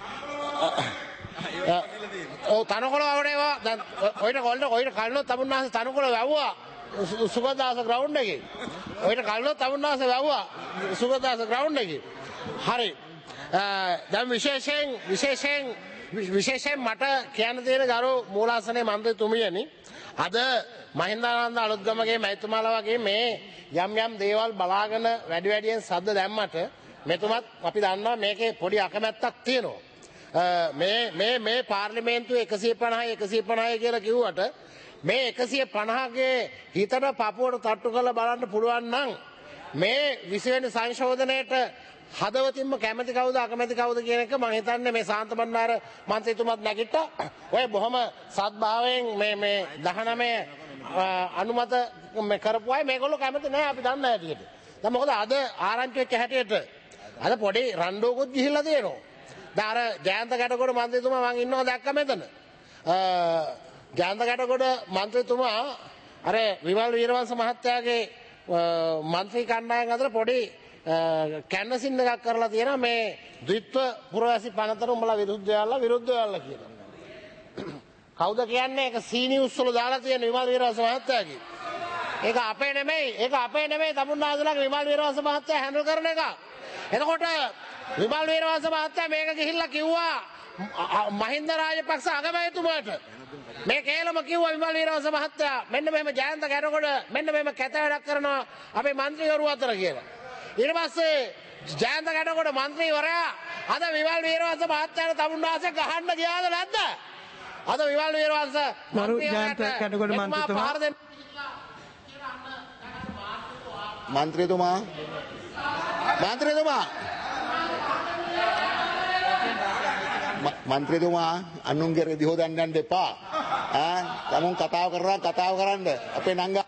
ඔව් තනකොළ වවණේවා දැන් ඔයිට කොල්ල ඔයිට කල්නොත් තමුන්නාස තනකොළ වැව්වා. සුගතදාස ග්‍රවුන්ඩ් එකේ. ඔයිට කල්නොත් තමුන්නාස වැව්වා. සුගතදාස ග්‍රවුන්ඩ් එකේ. හරි දැන් විශේෂයෙන් විශේෂයෙන් විශේෂයෙන් මට කියන්න තියෙන ගරු මූලාසනයේ මන්ත්‍රීතුමියනි අද මහින්දානන්ද අලුත්ගමගේ මහතුමාලා වගේ මේ යම් යම් දේවල් බලාගෙන වැඩි වැඩියෙන් සද්ද දැම්මට මෙතුමත් අපි දන්නවා මේකේ පොඩි අකමැත්තක් තියෙනවා මේ මේ මේ පාර්ලිමේන්තුව එකසිය පනහයි එකසිය පනහයි කියලා කිව්වට මේ එකසිය පනහගේ හිතට පපුවට තට්ටු කරලා බලන්න පුළුවන් නම් මේ විසි වෙනි සංශෝධනයේට හදවතින්ම කැමති කවුද අකමැති කවුද කියන එක මම හිතන්නේ මේ ශාන්ත බණ්ඩාර මන්ත්‍රීතුමත් නැගිට්ටා. ඔය බොහොම සත්භාවයෙන් මේ මේ දහනවය අනුමත මේ කරපු අය මේගොල්ලෝ කැමති නැහැ අපි දන්න හැටියට. දැන් මොකද අද ආරංචි වෙච්ච හැටියට අද පොඩි රණ්ඩුවකුත් ගිහිල්ලා තියෙනවා. දැන් අර ජයන්ත ගැටගොඩ මන්ත්‍රීතුමා මම ඉන්නවා දැක්ක මෙතන. ජයන්ත ගැටගොඩ මන්ත්‍රීතුමා අර විමල් වීරවංශ මහත්තයාගේ මන්ත්‍රී කණ්ඩායම අතර පොඩි කැන්වසින් එකක් කරලා තියෙනවා මේ ද්විත්ව පුරවැසි පනතට උඹලා විරුද්ධ වෙලා විරුද්ධ වෙලා කියලා. කවුද කියන්නේ? ඒක සී නිවුස් වල දාලා තියෙන විමල් වීරවංශ මහත්තයාගේ. ඒක අපේ නෙමෙයි. ඒක අපේ නෙමෙයි තමුන්නාසලාගේ විමල් වීරවංශ මහත්තයා හැන්ඩල් කරන එක. එතකොට විමල් වීරවංශ මහත්තයා මේක ගිහිල්ලා කිව්වා මහින්ද රාජපක්ෂ අගමැතිතුමාට. මේ කේලම කිව්වා විමල් වීරවංශ මහත්තයා මෙන්න මෙහෙම ජයන්ත ගැටගොඩ මෙන්න මෙහෙම කැත වැඩක් කරනවා අපේ മന്ത്രിවරු අතර කියලා. ඊට පස්සේ ජයන්ත ගැටගොඩ മന്ത്രിවරයා අද විමල් වීරවංශ මහත්තයාට තමුන්නාසේ ගහන්න ගියාද නැද්ද? අද විමල් වීරවංශ මරු ජයන්ත ගැටගොඩ මන්ත්‍රීතුමා මන්ත්‍රීතුමා මන්ත්‍රීතුමා මන්ත්‍රීතුමා අනුන්ගේ රෙදි හොදන්න යන්න එපා. ඈ තමුන් කතාව කරලා කතාව කරන්න අපේ නංගා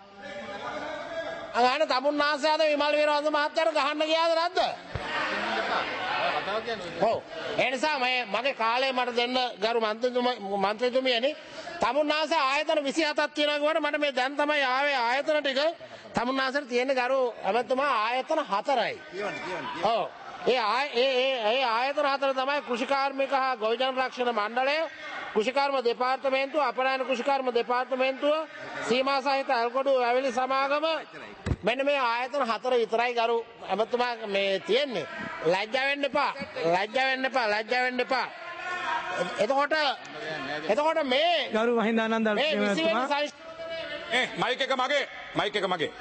අහන තමුන්නාසයාද විමල් වීරවංශ මහත්තයාට ගහන්න ගියාද නැද්ද? ඔව් ඒ නිසා මේ මගේ කාලය මට දෙන්න ගරු මන්ත්‍රීතුමා මන්ත්‍රීතුමියනි තමුන්නාසේ ආයතන විසිහතක් තියෙනවා කියවට මට මේ දැන් තමයි ආවේ ආයතන ටික තමුන්නාසට තියෙන ගරු ඇමතුමා ආයතන හතරයි. ඔව් ඒ ඒ ඒ ආයතන හතර තමයි කෘෂිකාර්මික හා ගොවිජන රක්ෂණ මණ්ඩලය, කෘෂිකර්ම දෙපාර්තමේන්තුව, අපනයන කෘෂිකර්ම දෙපාර්තමේන්තුව, සීමා සහිත අල්කොඩු වැවිලි සමාගම. මෙන්න මේ ආයතන හතර විතරයි ගරු ඇමතුමා මේ තියෙන්නේ. ලැජ්ජා වෙන්න එපා. ලැජ්ජා වෙන්න එපා. ලැජ්ජා වෙන්න එපා. එතකොට එතකොට මේ ගරු මහින්දානන්ද මේ ඇමතුමා ඒ මයික් එක මගේ මයික් එක මගේ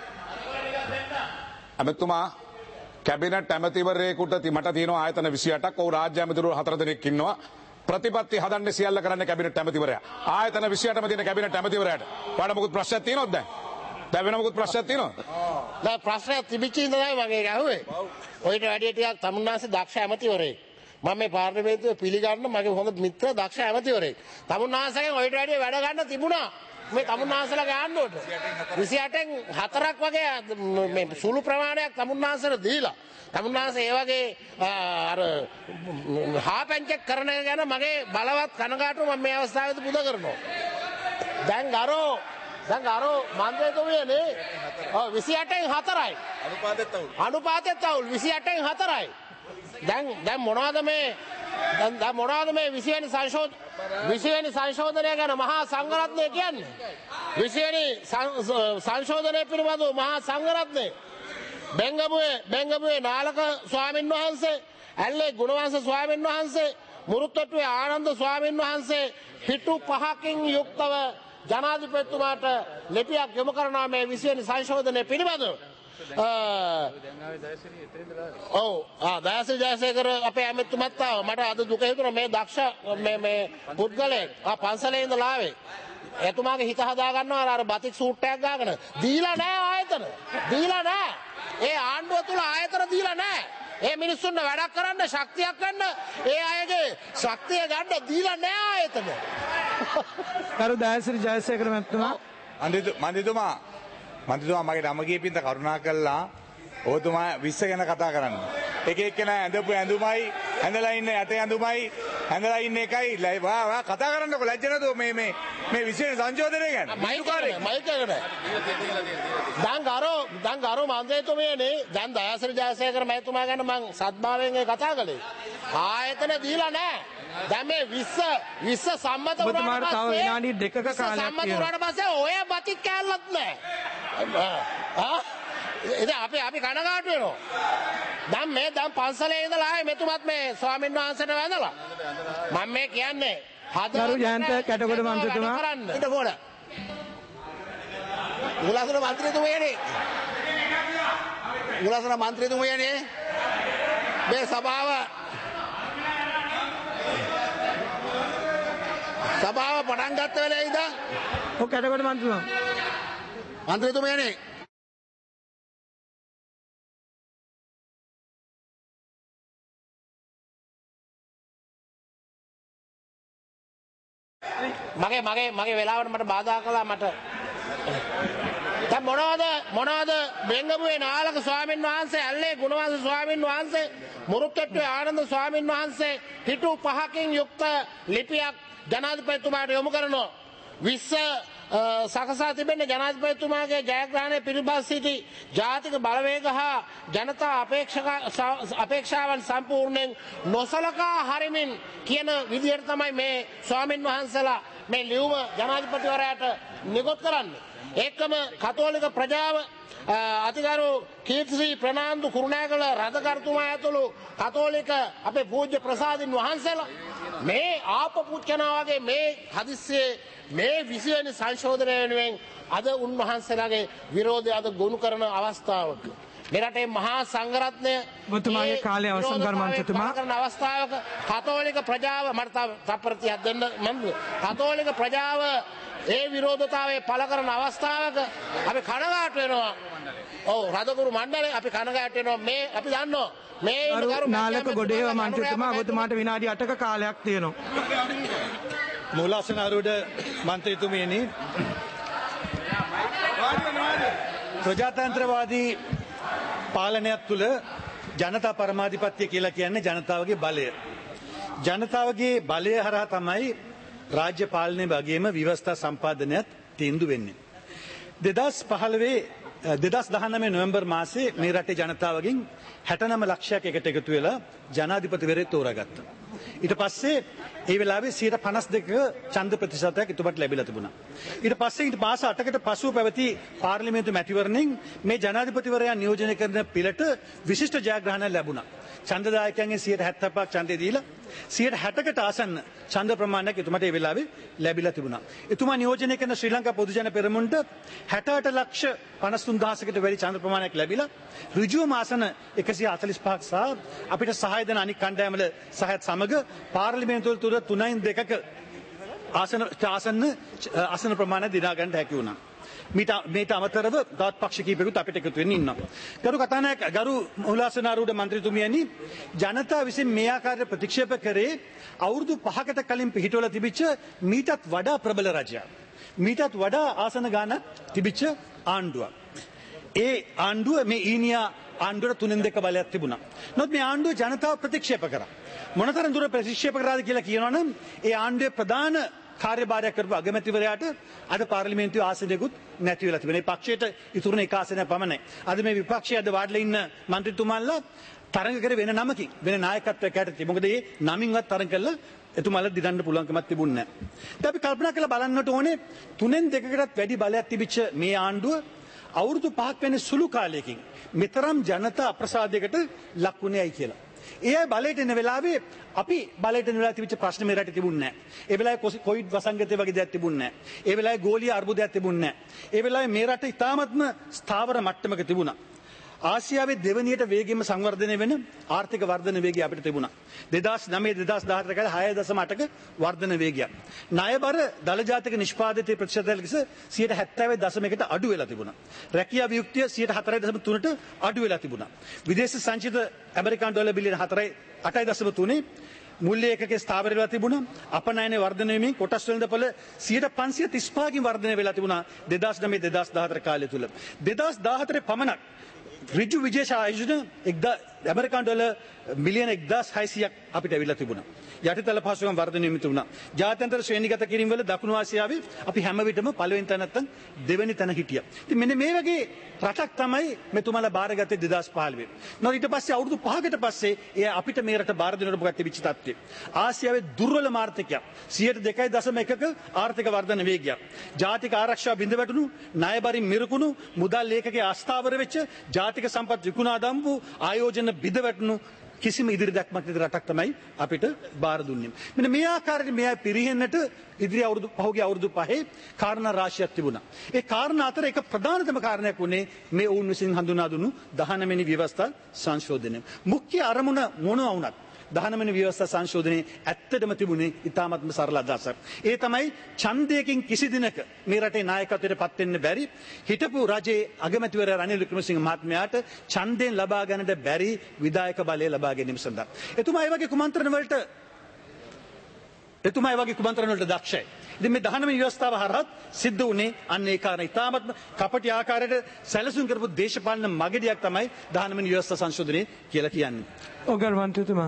ඇමතුමා කැබිනට් ඇමතිවරයෙකුට මට තියෙනවා ආයතන විසිඅටක්. ඔව් රාජ්‍ය ඇමතිවරු හතර දෙනෙක් ඉන්නවා. ප්‍රතිපත්ති හදන්න සියල්ල කරන්න කැබිනට් ඇමතිවරයා. ආයතන විසිඅටම තියෙන කැබිනට් ඇමතිවරයාට. ඔයාලට මොකුත් ප්‍රශ්නයක් තියෙනවද දැන්? දැන් වෙන මොකුත් ප්‍රශ්නයක් තියෙනවද? දැන් ප්‍රශ්නයක් තිබිච්ච ඉඳලා මගේ ඇහුවේ. ඔයිට වැඩි ටිකක් තමුන්නාසේ දක්ෂ ඇමතිවරයෙක්. මම මේ පාර්ලිමේන්තුවේ පිළිගන්න මගේ හොඳ මිත්‍ර දක්ෂ ඇමතිවරයෙක්. තමුන්නාසගෙන් ඔයිට වැඩි වැඩ ගන්න තිබුණා. මේ තමුන්නාසලගේ ආණ්ඩුවට විසිඅටෙන් හතරක් වගේ මේ සුළු ප්‍රමාණයක් තමුන්නාසට දීලා තමුන්නාස ඒ වගේ අර හාපැංචක් කරන එක ගැන මගේ බලවත් කනගාටුව මම මේ අවස්ථාවේදී පුද කරනවා. දැන් ගරෝ දැන් ගරෝ මන්ත්‍රීතුමියනේ ඔව් විසිඅටෙන් හතරයි අනුපාතෙත් අවුල් අනුපාතෙත් අවුල් විසිඅටෙන් හතරයි. දැන් දැන් මොනවද මේ දැන් දැන් මොනවද මේ විසි වෙනි සංශෝධන විසි වෙනි සංශෝධනය ගැන මහා සංඝරත්නය කියන්නේ? විසි වෙනි සංශෝධනය පිළිබඳව මහා සංඝරත්නය බෙංගමුවේ බෙංගමුවේ නාලක ස්වාමින් වහන්සේ, ඇල්ලේ ගුණවංශ ස්වාමින් වහන්සේ, මුරුත්තොට්ටුවේ ආනන්ද ස්වාමින් වහන්සේ පිටු පහකින් යුක්තව ජනාධිපතිතුමාට ලිපියක් යොමු කරනවා මේ විසි වෙනි සංශෝධනය පිළිබඳව. ඔව් ආ දයාසිරි ජයසේකර අපේ ඇමතුමත් ආවා. මට අද දුක හිතුණා මේ දක්ෂ මේ මේ පුද්ගලයෙක් ආ පන්සලේ ඉඳලා ආවේ. එතුමාගේ හිත හදා ගන්නවා අර බතික් සූට් එකක් ගාගෙන. දීලා නැහැ ආයතන. දීලා නැහැ. ඒ ආණ්ඩුව තුල ආයතන දීලා නැහැ. ඒ මිනිස්සුන්ට වැඩක් කරන්න ශක්තියක් ගන්න ඒ අයගේ ශක්තිය ගන්න දීලා නැහැ ආයතන. ගරු දයාසිරි ජයසේකර මහත්මයා මන්ත්‍රීතුමා මන්ත්‍රීතුමා මගේ නම කියපින්ද කරුණා කළා ඔබතුමා විශ්ස ගැන කතා කරන්න. එක එක්කෙනා ඇඳපු ඇඳුමයි ඇඳලා ඉන්න යට ඇඳුමයි ඇඳලා ඉන්න එකයි වා වා කතා කරන්නකො ලැජ්ජ නැතුව මේ මේ මේ විශේෂ සංශෝධනය ගැන. මයික් එකකට මයික් එකකට. දැන් ගාරෝ දැන් ගාරෝ මන්ත්‍රීතුමියනේ දැන් දයාසිරි ජයසේකර මහත්මයා ගැන මම සත්භාවයෙන් කතා කළේ. ආයතන දීලා නැහැ. දැන් මේ විශ්ස විශ්ස සම්මත වුණාට තව විනාඩි දෙකක කාලයක් සම්මත වුණාට පස්සේ ඔය බතික් කෑල්ලත් නැහැ. ආ ඉතින් අපි අපි කනගාටු වෙනවා. දැන් මේ දැන් පන්සලේ ඉඳලා ආයේ මෙතුමත් මේ ස්වාමීන් වහන්සේට වැඳලා. මම මේ කියන්නේ ගරු ජයන්ත කැටගොඩ මන්ත්‍රීතුමා ඉත පොඩ. උගලසන මන්ත්‍රීතුමියනේ. උගලසන මන්ත්‍රීතුමියනේ. මේ සභාව සභාව පටන් ගත්ත වෙලේ ඉඳන් ඔව් කැටගොඩ මන්ත්‍රීතුමා මන්ත්‍රීතුමියනේ මගේ මගේ මගේ වෙලාවට මට බාධා කළා මට. දැන් මොනවද මොනවද බෙංගමුවේ නාලක ස්වාමින් වහන්සේ, ඇල්ලේ ගුණවංශ ස්වාමින් වහන්සේ, මුරුත්තොට්ටුවේ ආනන්ද ස්වාමින් වහන්සේ පිටු පහකින් යුක්ත ලිපියක් ජනාධිපතිතුමාට යොමු කරනවා. විශ්ස සකසා තිබෙන ජනාධිපතිතුමාගේ ජයග්‍රහණය පිළිබඳ සිටි ජාතික බලවේග හා ජනතා අපේක්ෂාවන් සම්පූර්ණයෙන් නොසලකා හරිමින් කියන විදිහට තමයි මේ ස්වාමින් වහන්සේලා මේ ලියුම ජනාධිපතිවරයාට නිකුත් කරන්නේ. ඒකම කතෝලික ප්‍රජාව අතිගරු කීර්තිශ්‍රී ප්‍රනාන්දු කුරුණෑගල රදකර්තුමා ඇතුළු කතෝලික අපේ පූජ්‍ය ප්‍රසාදින් වහන්සේලා මේ ආපපුච්චනා වගේ මේ හදිස්සියේ මේ විසි වෙනි සංශෝධනය වෙනුවෙන් අද උන්වහන්සේලාගේ විරෝධය අද ගොනු කරන අවස්ථාවක මේ රටේ මහා සංඝරත්නය ඔබතුමාගේ කාලය අවසන් කර මන්ත්‍රීතුමා කරන අවස්ථාවක කතෝලික ප්‍රජාව මට තප්පර තිහක් දෙන්න මම කතෝලික ප්‍රජාව ඒ විරෝධතාවය පළ කරන අවස්ථාවක අපි කනගාටු වෙනවා. ඔව් රදකුරු මණ්ඩලය අපි කනගාටු වෙනවා. මේ අපි දන්නවා මේ ගරු නාලක ගොඩේව මන්ත්‍රීතුමා ඔබතුමාට විනාඩි අටක කාලයක් තියෙනවා. මූලාසන ආරූඪ මන්ත්‍රීතුමියනි, ප්‍රජාතන්ත්‍රවාදී පාලනයක් තුළ ජනතා පරමාධිපත්‍ය කියලා කියන්නේ ජනතාවගේ බලය. ජනතාවගේ බලය හරහා තමයි රාජ්‍ය පාලනය වගේම ව්‍යවස්ථා සම්පාදනයත් තීන්දුව වෙන්නේ. දෙදස් පහළොවේ දෙදස් දහනවය නොවැම්බර් මාසේ මේ රටේ ජනතාවගෙන් හැටනම ලක්ෂයක් එකට එකතු වෙලා ජනාධිපතිවරයෙක් තෝරාගත්තා. ඊට පස්සේ ඒ වෙලාවේ සියයට පනස් දෙක ඡන්ද ප්‍රතිශතයක් එතුමාට ලැබිලා තිබුණා. ඊට පස්සේ ඊට මාස අටකට පසුව පැවති පාර්ලිමේන්තු මැතිවරණයෙන් මේ ජනාධිපතිවරයා නියෝජනය කරන පිළට විශිෂ්ට ජයග්‍රහණයක් ලැබුණා. ඡන්දදායකයන්ගෙන් සියයට හැත්තෑ පහක් ඡන්දය දීලා සියයට හැටකට ආසන්න ඡන්ද ප්‍රමාණයක් එතුමාට ඒ වෙලාවේ ලැබිලා තිබුණා. එතුමා නියෝජනය කරන ශ්‍රී ලංකා පොදු ජන පෙරමුණට හැට අට ලක්ෂ පනස් තුන් දහසකට වැඩි ඡන්ද ප්‍රමාණයක් ලැබිලා ඍජුවම ආසන එකසිය හතළිස් පහක් සහ අපිට සහාය දෙන අනික් කණ්ඩායම්වල සහයත් සමග පාර්ලිමේන්තුවල තුර තුනයින් දෙකක ආසන ආසන්න ආසන ප්‍රමාණය දිනා ගන්න හැකි වුණා. මේට අමතරව තවත් පක්ෂ කීපයකුත් අපිට එකතු වෙන්න ඉන්නවා. ගරු කතානායක ගරු මූලාසනාරූඪ මන්ත්‍රීතුමියනි, ජනතාව විසින් මේ ආකාරයට ප්‍රතික්ෂේප කරේ අවුරුදු පහකට කලින් පිහිටවල තිබිච්ච මීටත් වඩා ප්‍රබල රජයක්. මීටත් වඩා ආසන ගානක් තිබිච්ච ආණ්ඩුවක්. ඒ ආණ්ඩුව මේ ඊනියා ආණ්ඩුවට තුනෙන් දෙක බලයක් තිබුණා. නමුත් මේ ආණ්ඩුව ජනතාව ප්‍රතික්ෂේප කරා. මොනතරම් දුර ප්‍රතික්ෂේප කරාද කියලා කියනවනම් ඒ ආණ්ඩුවේ ප්‍රධාන කාර්යභාරයක් කරපු අගමැතිවරයාට අද පාර්ලිමේන්තුවේ ආසනයකුත් නැති වෙලා තිබෙනවා. මේ පක්ෂයට ඉතුරුන එක ආසනයක් පමණයි. අද මේ විපක්ෂයේ අද වාඩිලා ඉන්න മന്ത്രിතුමාලා තරඟ කර වෙන නමකින් වෙන නායකත්වයක් යටතේ. මොකද මේ නමින්වත් තරඟ කළා එතුමාලා දිනන්න පුළුවන්කමක් තිබුණේ නැහැ. දැන් අපි කල්පනා කරලා බලන්නට ඕනේ තුනෙන් දෙකකටත් වැඩි බලයක් තිබිච්ච මේ ආණ්ඩුව අවුරුදු පහක් වෙන සුළු කාලයකින් මෙතරම් ජනතා අප්‍රසාදයකට ලක් වුණේ ඇයි කියලා. ඒ අය බලයට එන වෙලාවේ අපි බලයට එන වෙලාවේ තිබිච්ච ප්‍රශ්න මේ රටේ තිබුණේ නැහැ. ඒ වෙලාවේ කොවිඩ් වසංගතය වගේ දෙයක් තිබුණේ නැහැ. ඒ වෙලාවේ ගෝලීය අර්බුදයක් තිබුණේ නැහැ. ඒ වෙලාවේ මේ රට ඉතාමත්ම ස්ථාවර මට්ටමක තිබුණා. ආසියාවේ දෙවනියට වේගෙම සංවර්ධනය වෙන ආර්ථික වර්ධන වේගය අපිට තිබුණා. දෙදහස් නවය දෙදහස් දහතර කාලේ හය දශම අටක වර්ධන වේගයක්. ණයබර දල ජාතික නිෂ්පාදිත ප්‍රතිශතය ලෙස සියයට හැත්තෑ දශම එකකට අඩු වෙලා තිබුණා. රැකියා වියුක්තිය සියයට හතරයි දශම තුනට අඩු වෙලා තිබුණා. විදේශ සංචිත ඇමරිකානු ඩොලර් බිලියන හතරයි අටයි දශම තුනේ මුල්‍ය ඒකකයේ ස්ථාවර වෙලා තිබුණා. අපනයන වර්ධනය වෙමින් කොටස් වෙළඳපොළ සියයට පන්සිය තිස් පහකින් වර්ධනය වෙලා තිබුණා දෙදහස් නවය දෙදහස් දහතර කාලය තුල. දෙදහස් දහහතරේ පමණක් ඍජු විදේශ ආයෝජන ඇමරිකානු ඩොලර් මිලියන එක්දාස් හයසියක් අපිට ඇවිල්ලා තිබුණා. යටිතල පහසුකම් වර්ධනය වෙමින් තිබුණා. ජාත්‍යන්තර ශ්‍රේණිගත කිරීම වල දකුණු ආසියාවේ අපි හැම විටම පළවෙනි තැන නැත්නම් දෙවෙනි තැන හිටියා. ඉතින් මෙන්න මේ වගේ රටක් තමයි මෙතුමාලා බාරගත්තේ දෙදහස් පහළොවේ. නමුත් ඊට පස්සේ අවුරුදු පහකට පස්සේ එය අපිට මේ රට බාර දෙනකොට මොකක්ද තිබිච්ච තත්ත්වය. ආසියාවේ දුර්වලම ආර්ථිකයක් සියයට දෙකයි දශම එකක ආර්ථික වර්ධන වේගයක්. ජාතික ආරක්ෂාව බිඳ වැටුණු, ණයබරින් මිරිකුණු, මුදල් ඒකකයේ අස්ථාවර වෙච්ච, ජාතික සම්පත් විකුණා දම්පු, ආයෝජන බිඳ වැටුණු කිසිම ඉදිරි දැක්මක් නැති රටක් තමයි අපිට බාර දුන්නේ. මෙන්න මේ ආකාරයට මේ අය පිරිහෙන්නට ඉදිරි අවුරුදු පහුගිය අවුරුදු පහේ කාරණා රාශියක් තිබුණා. ඒ කාරණා අතර එක ප්‍රධානතම කාරණයක් වුණේ මේ ඔවුන් විසින් හඳුනා දුන්නු දහනවැනි වෙනි ව්‍යවස්ථා සංශෝධනය. මුඛ්‍ය අරමුණ මොනවා වුණත් දහනවැනි වෙනි ව්‍යවස්ථා සංශෝධනයේ ඇත්තටම තිබුණේ ඉතාමත්ම සරල අදහසක්. ඒ තමයි ඡන්දයකින් කිසි දිනක මේ රටේ නායකත්වයට පත් වෙන්න බැරි හිටපු රජයේ අගමැතිවරයා රනිල් වික්‍රමසිංහ මහත්මයාට ඡන්දයෙන් ලබා ගන්නට බැරි විධායක බලය ලබා ගැනීම සඳහා. එතුමා ඒ වගේ කුමන්ත්‍රණ වලට එතුමා ඒ වගේ කුමන්ත්‍රණ වලට දක්ෂයි. ඉතින් මේ දහනවැනි වෙනි ව්‍යවස්ථාව හරහත් සිද්ධ වුණේ අන්න ඒ කාරණා. ඉතාමත්ම කපටි ආකාරයට සැලසුම් කරපු දේශපාලන මගඩියක් තමයි දහනවැනි වෙනි ව්‍යවස්ථා සංශෝධනය කියලා කියන්නේ. ඔගල් මන්ත්‍රීතුමා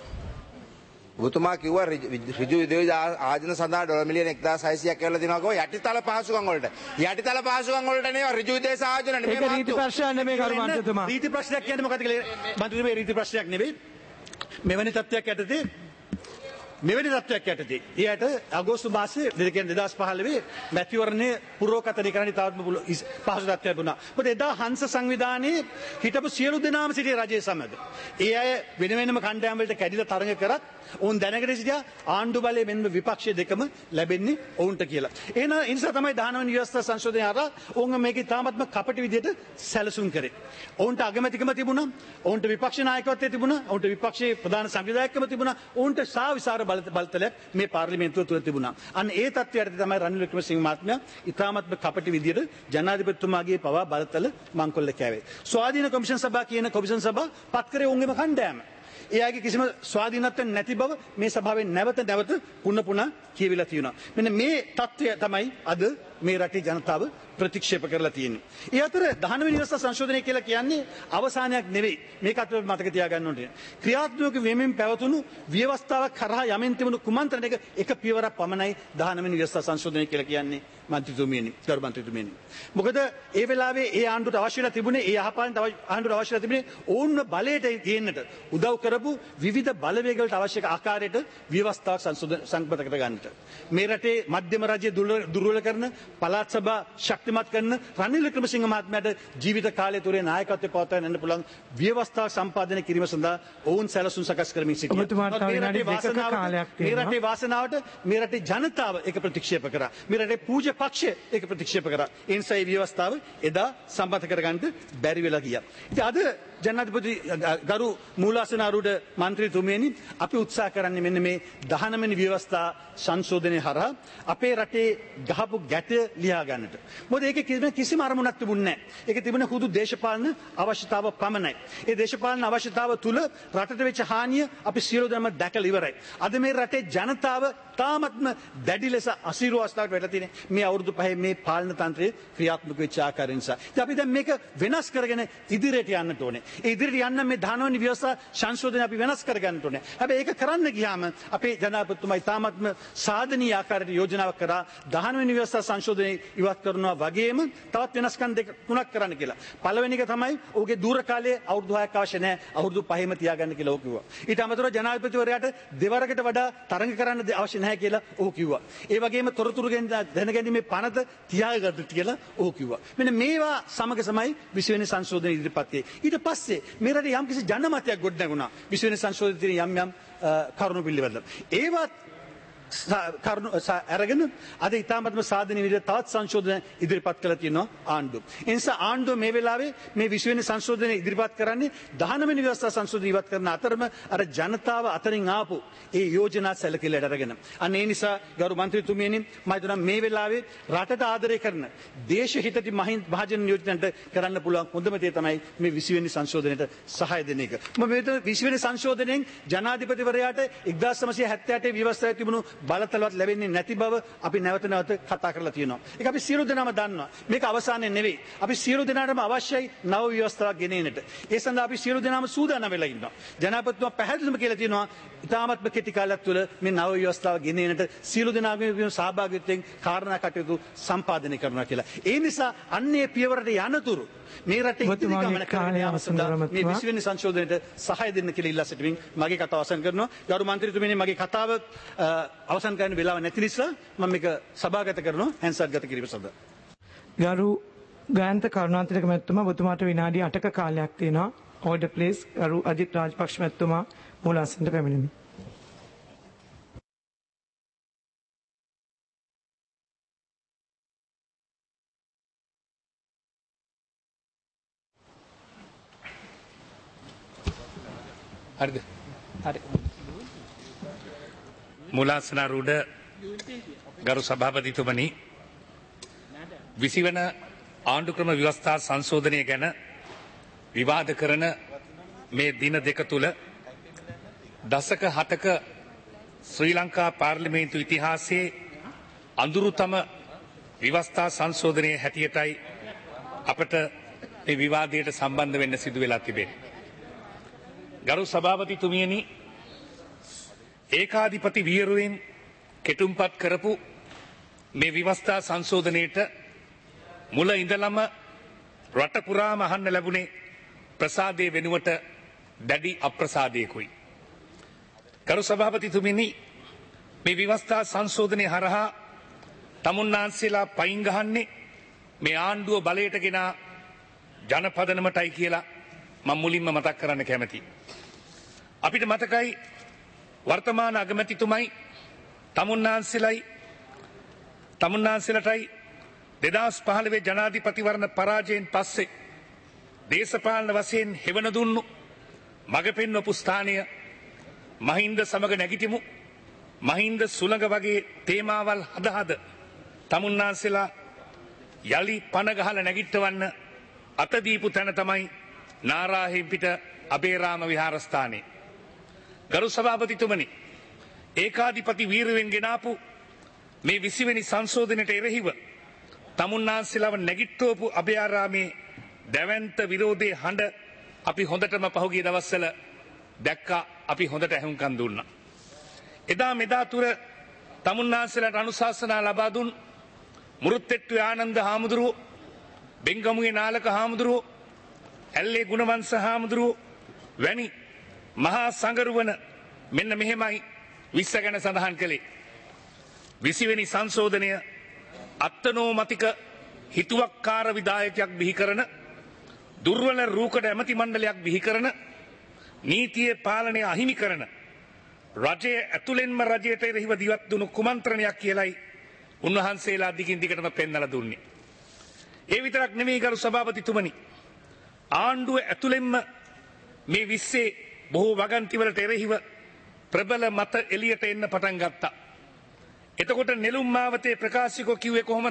ඔබතුමා කිව්වා ඍජු විදේශ ආයතන සඳහා ඩොලර් මිලියන එක්දාස් හයසියක් කියලා දෙනවා කෝ යටිතල පහසුකම් වලට. යටිතල පහසුකම් වලට නෙවෙයි ඍජු විදේශ ආයතන නෙවෙයි. ඒක නීති ප්‍රශ්නයක් නෙමෙයි කරු මන්ත්‍රීතුමා. නීති ප්‍රශ්නයක් කියන්නේ මොකක්ද කියලා මන්ත්‍රීතුමා නීති ප්‍රශ්නයක් නෙවෙයි. මෙවැනි තත්ත්වයක් යටතේ මෙවැනි තත්ත්වයක් යටතේ ඊයට අගෝස්තු මාසයේ දෙදහස් පහළොවේ මැතිවරණයේ පුරෝකථනය කරන්න තාත්ම පහසු තත්ත්වයක් තිබුණා. මොකද එදා හංස සංවිධානයේ හිටපු සියලු දෙනාම සිටියේ රජයේ සමග. ඒ අය වෙන වෙනම කණ්ඩායම් වලට කැඩිලා තරඟ කරත් ඔවුන් දැනගෙන සිටියා ආණ්ඩු බලය මෙන්න විපක්ෂයේ දෙකම ලැබෙන්නේ ඔවුන්ට කියලා. එහෙනම් ඒ නිසා තමයි දහනවැනි ව්‍යවස්ථා සංශෝධනය අරලා ඔවුන් මේක ඉතාමත්ම කපටි විදිහට සැලසුම් කරේ. ඔවුන්ට අගමැතිකම තිබුණා, ඔවුන්ට විපක්ෂ නායකත්වය තිබුණා, ඔවුන්ට විපක්ෂයේ ප්‍රධාන සංවිධායකකම තිබුණා, ඔවුන්ට සාවිසාර බලතලයක් මේ පාර්ලිමේන්තුව තුළ තිබුණා. අන්න ඒ තත්ත්වයට තමයි රනිල් වික්‍රමසිංහ මහත්මයා ඉතාමත්ම කපටි විදිහට ජනාධිපතිතුමාගේ පවා බලතල මංකොල්ල කෑවේ. ස්වාධීන කොමිෂන් සභා කියන කොමිෂන් සභා පත් කරේ ඔවුන්ගේම කණ්ඩායම. එයාගේ කිසිම ස්වාධීනත්වයක් නැති බව මේ සභාවෙන් නැවත නැවත පුන පුනා කියවිලා තියෙනවා. මෙන්න මේ තත්ත්වය තමයි අද මේ රටේ ජනතාව ප්‍රතික්ෂේප කරලා තියෙන්නේ. ඒ අතර දහනවෙනි ව්‍යවස්ථා සංශෝධනය කියලා කියන්නේ අවසානයක් නෙවෙයි. මේක අත මතක තියාගන්න ඕනේ. ක්‍රියාත්මක වෙමින් පැවතුණු ව්‍යවස්ථාවක් කරහා යමින් තිබුණු කුමන්ත්‍රණයක එක පියවරක් පමණයි දහනවෙනි ව්‍යවස්ථා සංශෝධනය කියලා කියන්නේ මන්ත්‍රීතුමියනි, ගරු මන්ත්‍රීතුමියනි. මොකද ඒ වෙලාවේ ඒ ආණ්ඩුවට අවශ්‍යලා තිබුණේ ඒ යහපාලන ආණ්ඩුවට අවශ්‍යලා තිබුණේ ඕන්න බලයට ගේන්නට උදව් කරපු විවිධ බලවේගවලට අවශ්‍ය ආකාරයට ව්‍යවස්ථාවක් සංශෝධන සංගත කර ගන්නට. මේ රටේ මධ්‍යම රජය දුර්වල කරන පළාත් සභා ශක්තිමත් කරන රනිල් වික්‍රමසිංහ මහත්මයාට ජීවිත කාලය තුරේ නායකත්වය පවත්වාගෙන යන්න පුළුවන් ව්‍යවස්ථාවක් සම්පාදනය කිරීම සඳහා ඔවුන් සැලසුම් සකස් කරමින් සිටිනවා. මේ රටේ වාසනාවට මේ රටේ ජනතාව ඒක ප්‍රතික්ෂේප කරා. මේ රටේ පූජ්‍ය පක්ෂය ඒක ප්‍රතික්ෂේප කරා. ඒ නිසා මේ ව්‍යවස්ථාව එදා සම්බන්ධ කරගන්න බැරි වෙලා ගියා. ඉතින් අද ජනාධිපති ගරු මූලාසනාරූඪ මන්ත්‍රීතුමියනි අපි උත්සාහ කරන්නේ මෙන්න මේ දහනවෙනි ව්‍යවස්ථා සංශෝධනය හරහා අපේ රටේ ගහපු ගැට ලියා ගන්නට. මොකද ඒකේ කිසිම කිසිම අරමුණක් තිබුණේ නැහැ. ඒකේ තිබුණ හුදු දේශපාලන අවශ්‍යතාව පමණයි. ඒ දේශපාලන අවශ්‍යතාව තුල රටට වෙච්ච හානිය අපි සියලු දෙනාම දැකලා ඉවරයි. අද මේ රටේ ජනතාව තාමත්ම දැඩි ලෙස අසීරු අවස්ථාවකට වැටලා තියෙන්නේ මේ අවුරුදු පහේ මේ පාලන තන්ත්‍රයේ ක්‍රියාත්මක වෙච්ච ආකාරය නිසා. ඉතින් අපි දැන් මේක වෙනස් කරගෙන ඉදිරියට යන්නට ඕනේ. ඒ ඉදිරියට යන්න මේ දහනවෙනි ව්‍යවස්ථා සංශෝධනය අපි වෙනස් කර ගන්නට ඕනේ. හැබැයි ඒක කරන්න ගියාම අපේ ජනාධිපතිතුමා තාමත්ම සාධනීය ආකාරයට යෝජනාවක් කරා දහනවෙනි ව්‍යවස්ථා සංශෝධනය ඉවත් කරනවා වගේම තවත් වෙනස්කම් දෙක තුනක් කරන්න කියලා. පළවෙනි එක තමයි ඔහුගේ දූර කාලයේ අවුරුදු හයක් අවශ්‍ය නැහැ. අවුරුදු පහෙම තියාගන්න කියලා ඔහු කිව්වා. ඊට අමතරව ජනාධිපතිවරයාට දෙවරකට වඩා තරඟ කරන්න අවශ්‍ය නැහැ කියලා ඔහු කිව්වා. ඒ වගේම තොරතුරු දැනගැනීමේ පනත තියාගන්න කියලා ඔහු කිව්වා. මෙන්න මේවා සමග තමයි විසිවෙනි සංශෝධනය ඉදිරිපත් කළේ. ඊට පස්සේ මේ රටේ යම්කිසි ජනමතයක් ගොඩනැගුණා විසිවෙනි සංශෝධනයේ තියෙන යම් යම් කරුණු පිළිබඳව. ඒවත් කරුණු අරගෙන අද ඉතාමත්ම සාධනීය විදිහට තවත් සංශෝධන ඉදිරිපත් කළා තියෙනවා ආණ්ඩුව. ඒ නිසා ආණ්ඩුව මේ වෙලාවේ මේ විශ්වවෙනි සංශෝධනය ඉදිරිපත් කරන්නේ දහනවෙනි ව්‍යවස්ථා සංශෝධනය ඉවත් කරන අතරම අර ජනතාව අතරින් ආපු ඒ යෝජනා සැලකිල්ලට අරගෙන. අන්න ඒ නිසා ගරු මන්ත්‍රීතුමියනි මම හිතනවා මේ වෙලාවේ රටට ආදරය කරන දේශහිතටි මහජන නියෝජනයට කරන්න පුළුවන් හොඳම දේ තමයි මේ විශ්වවෙනි සංශෝධනයට සහාය දෙන එක. මම මෙතන විශ්වවෙනි සංශෝධනයෙන් ජනාධිපතිවරයාට එක්දාස් නවසිය හැත්තෑ අටේ ව්‍යවස්ථාවේ තිබුණු බලතලවත් ලැබෙන්නේ නැති බව අපි නැවත නැවත කතා කරලා තියෙනවා. ඒක අපි සියලු දෙනාම දන්නවා. මේක අවසානයේ නෙවෙයි. අපි සියලු දෙනාටම අවශ්‍යයි නව ව්‍යවස්ථාවක් ගෙනෙන්නට. ඒ සඳහා අපි සියලු දෙනාම සූදානම් වෙලා ඉන්නවා. ජනාධිපතිතුමා පැහැදිලිවම කියලා තියෙනවා ඉතාමත්ම කෙටි කාලයක් තුළ මේ නව ව්‍යවස්ථාව ගෙනෙන්නට සියලු දෙනාගේම සහභාගීත්වයෙන් කාරණා කටයුතු සම්පාදනය කරනවා කියලා. ඒ නිසා අන්නේ පියවරට යනතුරු මේ රටේ ඉදිරි ගමන කරගෙන යාම සඳහා මේ විශ්වවෙනි සංශෝධනයට සහාය දෙන්න කියලා ඉල්ලා සිටිමින් මගේ කතාව අවසන් කරනවා. ගරු මන්ත්‍රීතුමනි මගේ කතාව අවසන් කරන්න වෙලාව නැති නිසා මම මේක සභාගත කරනවා හැන්සර්ගත කිරීම සඳහා. ගරු ගායන්ත කරුණාතිලක මැතිතුමා ඔබතුමාට විනාඩි අටක කාලයක් තියෙනවා. Order please. ගරු අජිත් රාජපක්ෂ මැතිතුමා මූලාසනට පැමිණෙමි. හරිද? හරි. මූලාසනාරූඪ ගරු සභාපතිතුමනි විසිවන ආණ්ඩුක්‍රම ව්‍යවස්ථා සංශෝධනය ගැන විවාද කරන මේ දින දෙක තුළ දශක හතක ශ්‍රී ලංකා පාර්ලිමේන්තු ඉතිහාසයේ අඳුරුතම ව්‍යවස්ථා සංශෝධනයේ හැටියටයි අපට මේ විවාදයට සම්බන්ධ වෙන්න සිදු වෙලා තිබෙන්නේ. ගරු සභාපතිතුමියනි ඒකාධිපති වියරුවෙන් කෙටුම්පත් කරපු මේ ව්‍යවස්ථා සංශෝධනයට මුල ඉඳලම රට පුරාම අහන්න ලැබුණේ ප්‍රසාදයේ වෙනුවට දැඩි අප්‍රසාදයකුයි. ගරු සභාපතිතුමියනි මේ ව්‍යවස්ථා සංශෝධනය හරහා තමුන්නාන්සේලා පයින් ගහන්නේ මේ ආණ්ඩුව බලයට ගෙන ජනපදනමටයි කියලා මම මුලින්ම මතක් කරන්න කැමතියි. අපිට මතකයි වර්තමාන අගමැතිතුමයි තමුන්නාන්සේලයි තමුන්නාන්සේලටයි දෙදහස් පහළොවේ ජනාධිපතිවරණ පරාජයෙන් පස්සේ දේශපාලන වශයෙන් හෙවන දුන්නු මඟ පෙන්වපු ස්ථානය මහින්ද සමග නැගිටිමු මහින්ද සුළඟ වගේ තේමාවල් හද හද තමුන්නාන්සේලා යලි පන ගහලා නැගිටවන්න අත දීපු තැන තමයි නාරාහෙම්පිට අබේරාම විහාරස්ථානයේ. ගරු සභාපතිතුමනි ඒකාධිපති වීරවෙන් ගෙනාපු මේ විසිවෙනි සංශෝධනයට එරෙහිව තමුන්නාන්සේලාව නැගිට්ටුවපු අභයාරාමේ දැවැන්ත විරෝධයේ හඬ අපි හොඳටම පහුගිය දවස්වල දැක්කා. අපි හොඳට ඇහුම්කන් දුන්නා. එදා මෙදා තුර තමුන්නාන්සේලාට අනුශාසනා ලබා දුන් මුරුත්තෙට්ටුවේ ආනන්ද හාමුදුරුවෝ, බෙන්ගමුවේ නාලක හාමුදුරුවෝ, ඇල්ලේ ගුණවංශ හාමුදුරුවෝ වැනි මහා සංගරුවන මෙන්න මෙහෙමයි විස්ස ගැන සඳහන් කළේ. විසිවෙනි සංශෝධනය අත්තනෝමතික හිතුවක්කාර විදායකයක් බිහි කරන, දුර්වල රූකඩ ඇමති මණ්ඩලයක් බිහි කරන, නීතියේ පාලනය අහිමි කරන, රජය ඇතුළෙන්ම රජයට එරෙහිව දිවත් දුණු කුමන්ත්‍රණයක් කියලයි උන්වහන්සේලා දිගින් දිගටම පෙන්නලා දුන්නේ. ඒ විතරක් නෙමෙයි ගරු සභාපතිතුමනි, ආණ්ඩුව ඇතුළෙන්ම මේ විස්සේ බොහෝ වගන්තිවලට එරෙහිව ප්‍රබල මත එළියට එන්න පටන් ගත්තා. එතකොට නෙළුම් මාවතේ ප්‍රකාශිකෝ කිව්වේ කොහොමද?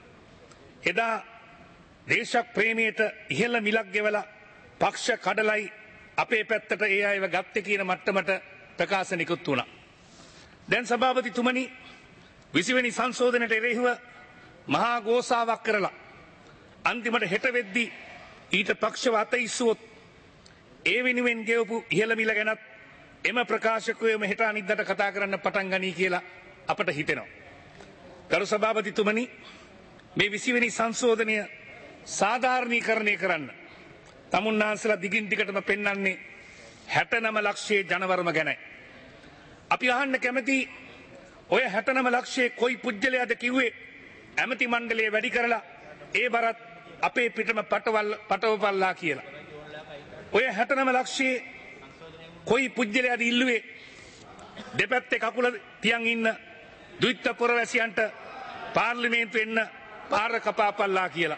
එදා දේශ ප්‍රේමයට ඉහළ මිලක් ගෙවලා පක්ෂ කඩලයි අපේ පැත්තට ඒ අයව ගත්තේ කියන මට්ටමට ප්‍රකාශ නිකුත් වුණා. දැන් සභාපතිතුමනි, විසිවෙනි සංශෝධනයට එරෙහිව මහා ගෝසාවක් කරලා අන්තිමට හෙට වෙද්දී ඊට පක්ෂව අතයිස්සුවොත් ඒ වෙනුවෙන් ගෙවපු ඉහළ මිල ගැනත් එම ප්‍රකාශකයම හෙට අනිද්දාට කතා කරන්න පටන් ගනී කියලා අපට හිතෙනවා. ගරු සභාපතිතුමනි, මේ විසිවෙනි සංශෝධනය සාධාරණීකරණය කරන්න තමුන්නාන්සලා දිගින් දිගටම පෙන්වන්නේ හැටනම ලක්ෂයේ ජනවරම ගැනයි. අපි අහන්න කැමති, ඔය හැටනම ලක්ෂයේ කොයි පුජ්‍යලයාද කිව්වේ ඇමති මණ්ඩලය වැඩි කරලා ඒ බරත් අපේ පිටම පටවල් පටවපල්ලා කියලා? ඔය හැටනම ලක්ෂයේ කොයි පුජ්‍යලයාද ඉල්ලුවේ දෙපැත්තේ කකුල තියන් ඉන්න දුයිත්ත පුරවැසියන්ට පාර්ලිමේන්තු එන්න පාර කපාපල්ලා කියලා?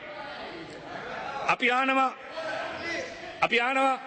අපි අහනවා අපි අහනවා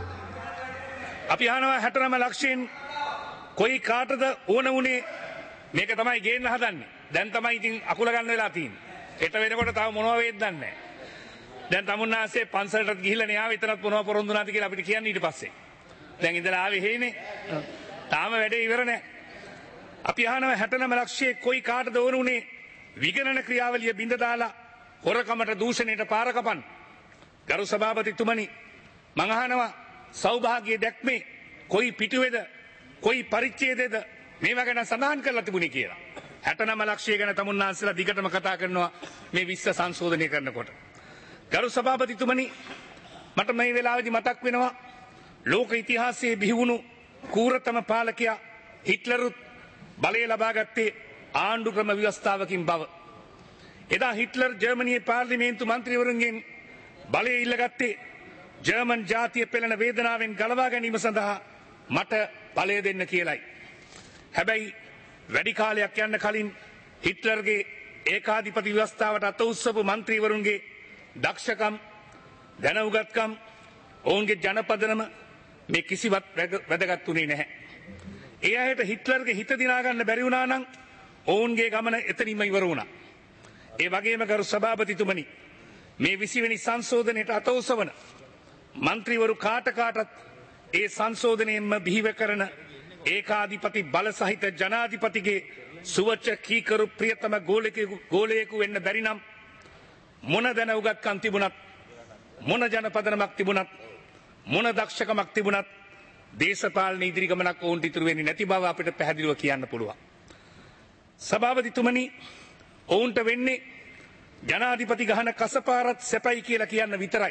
අපි අහනවා හැටනම ලක්ෂයෙන් කොයි කාටද ඕන වුණේ මේක තමයි ගේන්න හදන්නේ? දැන් තමයි ඉතින් අකුල ගන්න වෙලා තියෙන්නේ. හෙට වෙනකොට තව මොනව වේද දන්නේ නැහැ. දැන් තමුන්නාසේ පන්සලට ගිහිල්ලා නේ ආවේ, එතනත් මොනව පොරොන්දුනාද කියලා අපිට කියන්නේ ඊට පස්සේ. දැන් ඉඳලා ආවේ හේනේ. තාම වැඩේ ඉවර නැහැ. අපි අහනවා හැටනම ලක්ෂයේ කොයි කාටද ඕන උනේ විගණන ක්‍රියාවලිය බිඳ දාලා හොරකමට දූෂණයට පාර කපන්න? ගරු සභාපතිතුමනි, මං අහනවා සෞභාග්‍ය දැක්මේ කොයි පිටුවේද කොයි පරිච්ඡේදයේද මේවා ගැන සඳහන් කරලා තිබුණේ කියලා? හැටනම ලක්ෂය ගැන තමුන්නාන්සලා දිගටම කතා කරනවා මේ විශ්ව සංශෝධනය කරනකොට. ගරු සභාපතිතුමනි, මට මේ වෙලාවේදී මතක් වෙනවා ලෝක ඉතිහාසයේ බිහිවුණු කූරතම පාලකයා හිට්ලරුත් බලය ලබා ගත්තේ ආණ්ඩු ක්‍රම ව්‍යවස්ථාවකින් බව. එදා හිට්ලර් ජර්මනියේ පාර්ලිමේන්තු මන්ත්‍රීවරුන්ගෙන් බලය ඉල්ලගත්තේ ජර්මන් ජාතිය පෙළෙන වේදනාවෙන් ගලවා ගැනීම සඳහා මට බලය දෙන්න කියලයි. හැබැයි වැඩි කාලයක් යන්න කලින් හිට්ලර්ගේ ඒකාධිපති ව්‍යවස්ථාවට අත උස්සපු මන්ත්‍රීවරුන්ගේ දක්ෂකම්, දැනුගත්කම්, ඔවුන්ගේ ජනපදනම මේ කිසිවත් වැදගත් වුණේ නැහැ. ඒ අයට හිට්ලර්ගේ හිත දිනා ගන්න බැරි වුණා නම් ඔවුන්ගේ ගමන එතනින්ම ඉවර වුණා. ඒ වගේම ගරු සභාපතිතුමනි, මේ විසිවෙනි සංශෝධනයට අත උසවන මන්ත්‍රීවරු කාට කාටත් ඒ සංශෝධනයෙන්ම බිහිව කරන ඒකාධිපති බල සහිත ජනාධිපතිගේ සුවච්ච කීකරු ප්‍රියතම ගෝලයෙකු වෙන්න බැරි නම් මොන දැන උගත්කම් තිබුණත්, මොන ජනපදනමක් තිබුණත්, මොන දක්ෂකමක් තිබුණත් දේශපාලන ඉදිරි ගමනක් ඔවුන්ට ඉතුරු වෙන්නේ නැති බව අපිට පැහැදිලිව කියන්න පුළුවන්. සභාපතිතුමනි, ඔවුන්ට වෙන්නේ ජනාධිපති ගහන කසපාරත් සැපයි කියලා කියන්න විතරයි.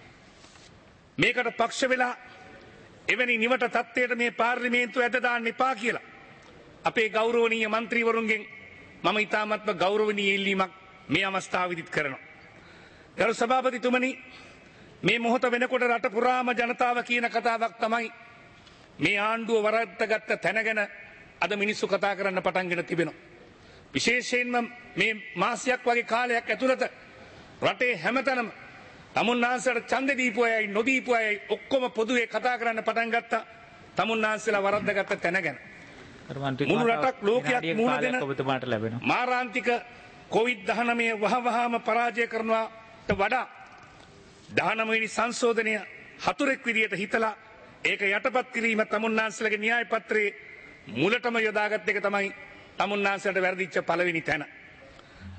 මේකට පක්ෂ වෙලා එවැනි නිවට තත්ත්වයට මේ පාර්ලිමේන්තුව ඇද දාන්න එපා කියලා අපේ ගෞරවනීය මන්ත්‍රීවරුන්ගෙන් මම ඉතාමත්ම ගෞරවනීය ඉල්ලීමක් මේ අවස්ථාවේදීත් කරනවා. ගරු සභාපතිතුමනි, මේ මොහොත වෙනකොට රට පුරාම ජනතාව කියන කතාවක් තමයි මේ ආණ්ඩුව වරද්දාගත්ත තැන ගැන අද මිනිස්සු කතා කරන්න පටන්ගෙන තිබෙනවා. විශේෂයෙන්ම මේ මාසයක් වගේ කාලයක් ඇතුළත රටේ හැමතැනම තමුන්නාන්සලට ඡන්දෙ දීපු අයයි නොදීපු අයයි ඔක්කොම පොදුවේ කතා කරන්න පටන් ගත්තා තමුන්නාන්සලා වරද්දාගත්ත තැන ගැන. මුළු රටක් ලෝකයක් මුහුණ දෙන මාරාන්තික කොවිඩ් දහනවය වහවහාම පරාජය කරනවාට වඩා දහනවවෙනි සංශෝධනය හතුරෙක් විදියට හිතලා ඒක යටපත් කිරීම තමුන්නාන්සලගේ න්‍යාය පත්‍රයේ මුලටම යොදාගත් එක තමයි තමුන්නාන්සලට වැරදිච්ච පළවෙනි තැන.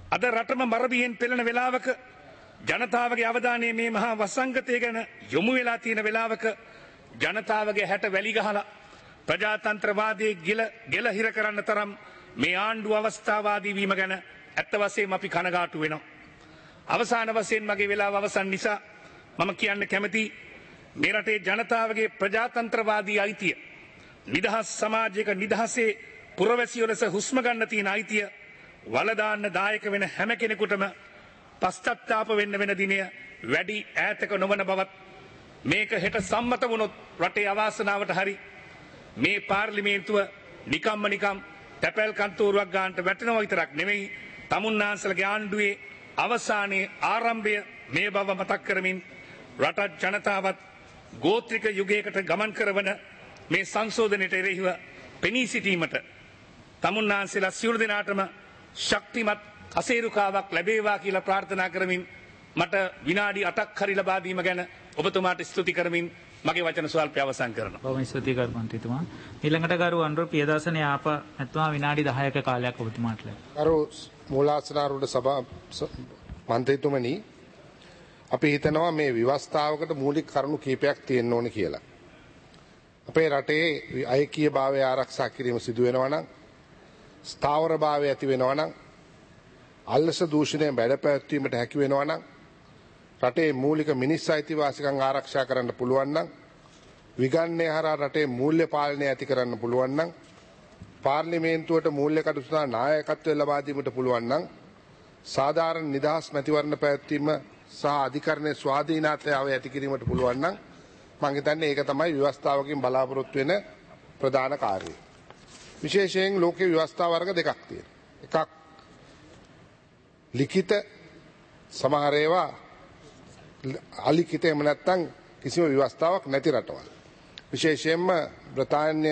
අද රටම මරබියෙන් පෙළෙන වෙලාවක ජනතාවගේ අවධානය මේ මහා වසංගතය ගැන යොමු වෙලා තියෙන වෙලාවක ජනතාවගේ හැට වැලි ගහලා ප්‍රජාතන්ත්‍රවාදයේ ගෙල ගෙල හිර කරන්න තරම් මේ ආණ්ඩුව අවස්ථාවාදී වීම ගැන ඇත්ත වශයෙන්ම අපි කනගාටු වෙනවා. අවසාන වශයෙන් මගේ වෙලාව අවසන් නිසා මම කියන්න කැමති මේ රටේ ජනතාවගේ ප්‍රජාතන්ත්‍රවාදී අයිතිය නිදහස් සමාජයක නිදහසේ පුරවැසියෝ ලෙස හුස්ම ගන්න තියෙන අයිතිය වලදාන්න දායක වෙන හැම කෙනෙකුටම පශ්චාත්තාප වෙන්න වෙන දිනය වැඩි ඈතක නොවන බවත් මේක හෙට සම්මත වුණොත් රටේ අවාසනාවට හරි මේ පාර්ලිමේන්තුව නිකම්ම නිකම් තැපැල් කන්තෝරුවක් ගන්නට වැටෙනවා විතරක් නෙමෙයි තමුන්නාන්සලගේ ආණ්ඩුවේ අවසානයේ ආරම්භය මේ බව මතක් කරමින් රටත් ජනතාවත් ගෝත්‍රික යුගයකට ගමන් කරවන මේ සංශෝධනයට එරෙහිව පෙනී සිටීමට තමුන්නාන්සලා සියලු දෙනාටම ශක්තිමත් අසේරුකාවක් ලැබේවා කියලා ප්‍රාර්ථනා කරමින් මට විනාඩි අටක් හරි ලබා දීම ගැන ඔබතුමාට ස්තුති කරමින් මගේ වචන ස්වල්පය අවසන් කරනවා. බොහොම ස්තුතියි ගරු මන්ත්‍රීතුමා. ඊළඟට ගරු අනුර ප්‍රියදාසන යාප මැතිතුමා විනාඩි දහයක කාලයක් ඔබතුමාට ලැබෙනවා. ගරු මූලාසනාරූඪ සභා මන්ත්‍රීතුමනි, අපි හිතනවා මේ ව්‍යවස්ථාවකට මූලික කරුණු කීපයක් තියෙන්න ඕනේ කියලා. අපේ රටේ අයකීයභාවය ආරක්ෂා කිරීම සිදු වෙනවා නම්, ස්ථාවරභාවය ඇති වෙනවා නම්, අල්ලස දූෂණය බැඩපැවැත්වීමට හැකි වෙනවා නම්, රටේ මූලික මිනිස් අයිතිවාසිකම් ආරක්ෂා කරන්න පුළුවන් නම්, විගණනය හරහා රටේ මූල්‍ය පාලනය ඇති කරන්න පුළුවන් නම්, පාර්ලිමේන්තුවට මූල්‍ය කටයුතු සඳහා නායකත්වය ලබා දීමට පුළුවන් නම්, සාධාරණ නිදහස් මැතිවරණ පැවැත්වීම සහ අධිකරණයේ ස්වාධීනතාවය ඇති කිරීමට පුළුවන් නම් මම හිතන්නේ ඒක තමයි ව්‍යවස්ථාවකින් බලාපොරොත්තු වෙන ප්‍රධාන කාර්යය. විශේෂයෙන් ලෝකේ ව්‍යවස්ථා වර්ග දෙකක් තියෙනවා. එකක් ලිඛිත, සමහර ඒවා අලිඛිත, එහෙම නැත්නම් කිසිම ව්‍යවස්ථාවක් නැති රටවල්. විශේෂයෙන්ම බ්‍රිතාන්‍ය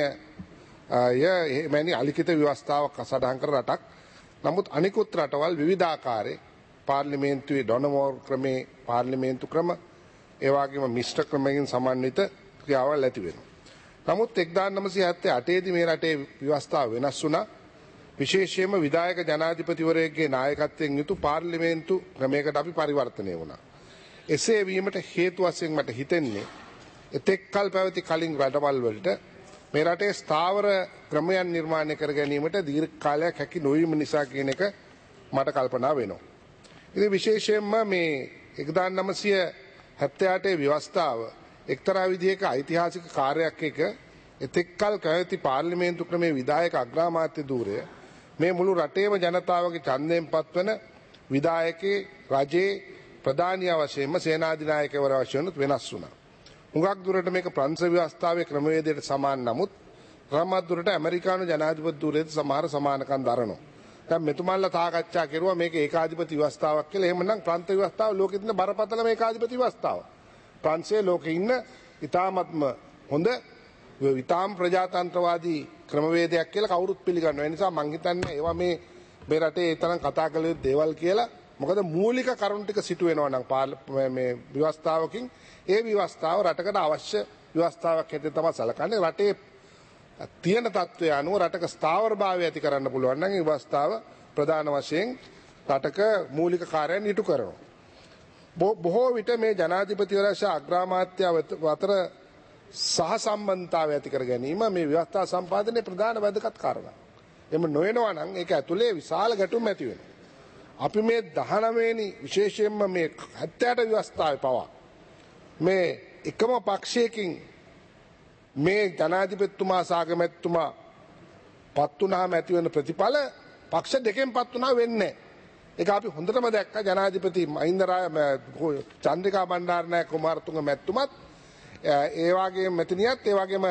ය එමැනි අලිඛිත ව්‍යවස්ථාවක් සටහන් කර රටක්. නමුත් අනිකුත් රටවල් විවිධාකාරයේ පාර්ලිමේන්තුවේ ඩොනමෝර් ක්‍රමේ පාර්ලිමේන්තු ක්‍රම, ඒ වගේම මිශ්‍ර ක්‍රමයකින් සමන්විත ක්‍රියාවල් ඇති වෙනවා. නමුත් එක්දාස් නවසිය හැත්තෑ අටේ දී මේ රටේ ව්‍යවස්ථාව වෙනස් වුණා. විශේෂයෙන්ම විධායක ජනාධිපතිවරයෙකුගේ නායකත්වයෙන් යුතු පාර්ලිමේන්තු ක්‍රමයකට අපි පරිවර්තනය වුණා. එසේ වීමට හේතු වශයෙන් මට හිතෙන්නේ එතෙක් කල් පැවති කලින් රටවල් වලට මේ රටේ ස්ථාවර ක්‍රමයන් නිර්මාණය කර ගැනීමට දීර්ඝ කාලයක් හැකි නොවීම නිසා කියන එක මට කල්පනා වෙනවා. ඉතින් විශේෂයෙන්ම මේ එක්දාස් නවසිය හැත්තෑ අටේ ව්‍යවස්ථාව එක්තරා විදිහක ඓතිහාසික කාර්යයක් එක එතෙක් කල් පැවති පාර්ලිමේන්තු ක්‍රමේ විධායක අග්‍රාමාත්‍ය ධූරය මේ මුළු රටේම ජනතාවගේ ඡන්දයෙන් පත්වන විධායකේ රජයේ ප්‍රධානියා වශයෙන්ම සේනාධිනායකවරයා වශයෙන් වෙනස් වුණා. හුඟක් දුරට මේක ප්‍රංශ ව්‍යවස්ථාවේ ක්‍රමවේදයට සමාන නමුත් රමත් දුරට ඇමරිකානු ජනාධිපති ධූරයට සමහර සමානකම් දරනවා. දැන් මෙතුමන්ලා සාකච්ඡා කරුවා මේක ඒකාධිපති ව්‍යවස්ථාවක් කියලා. එහෙමනම් ප්‍රාන්ත ව්‍යවස්ථාව ලෝකෙ තියෙන බරපතලම ඒකාධිපති ව්‍යවස්ථාව. ප්‍රංශයේ ලෝකෙ ඉන්න ඉතාමත්ම හොඳ විතාම් ප්‍රජාතන්ත්‍රවාදී ක්‍රමවේදයක් කියලා කවුරුත් පිළිගන්නවා. ඒ නිසා මං හිතන්නේ ඒවා මේ මේ රටේ ඒ තරම් කතා කළ යුතු දේවල් කියලා. මොකද මූලික කරුණු ටික සිටු වෙනවා නම් මේ ව්‍යවස්ථාවකින් ඒ ව්‍යවස්ථාව රටකට අවශ්‍ය ව්‍යවස්ථාවක් හැටියට තමයි සැලකන්නේ. රටේ තියෙන තත්ත්වය අනුව රටක ස්ථාවරභාවය ඇති කරන්න පුළුවන් නම් ඒ ව්‍යවස්ථාව ප්‍රධාන වශයෙන් රටක මූලික කාර්යයන් ඉටු කරනවා. බොහෝ විට මේ ජනාධිපතිවරයා සහ අග්‍රාමාත්‍යව අතර සහසම්බන්ධතාවය ඇති කර ගැනීම මේ ව්‍යවස්ථා සම්පාදනයේ ප්‍රධාන වැදගත් කාරණා. එම නොවනවා නම් ඒක ඇතුලේ විශාල ගැටුම් ඇති වෙනවා. අපි මේ දහනවය වෙනි විශේෂයෙන්ම මේ හැත්තෑ අට ව්‍යවස්ථාවේ පවා මේ එකම පක්ෂයකින් මේ ජනාධිපතිතුමා සාගමැතිතුමා පත් වුණාම ඇති වෙන ප්‍රතිඵල පක්ෂ දෙකෙන් පත් වුණා වෙන්නේ. ඒක අපි හොඳටම දැක්කා. ජනාධිපති මහින්ද චන්ද්‍රිකා බණ්ඩාරනායක කුමාරතුංග මැතිතුමත් ඒ වගේම මෙතනියත් ඒ වගේම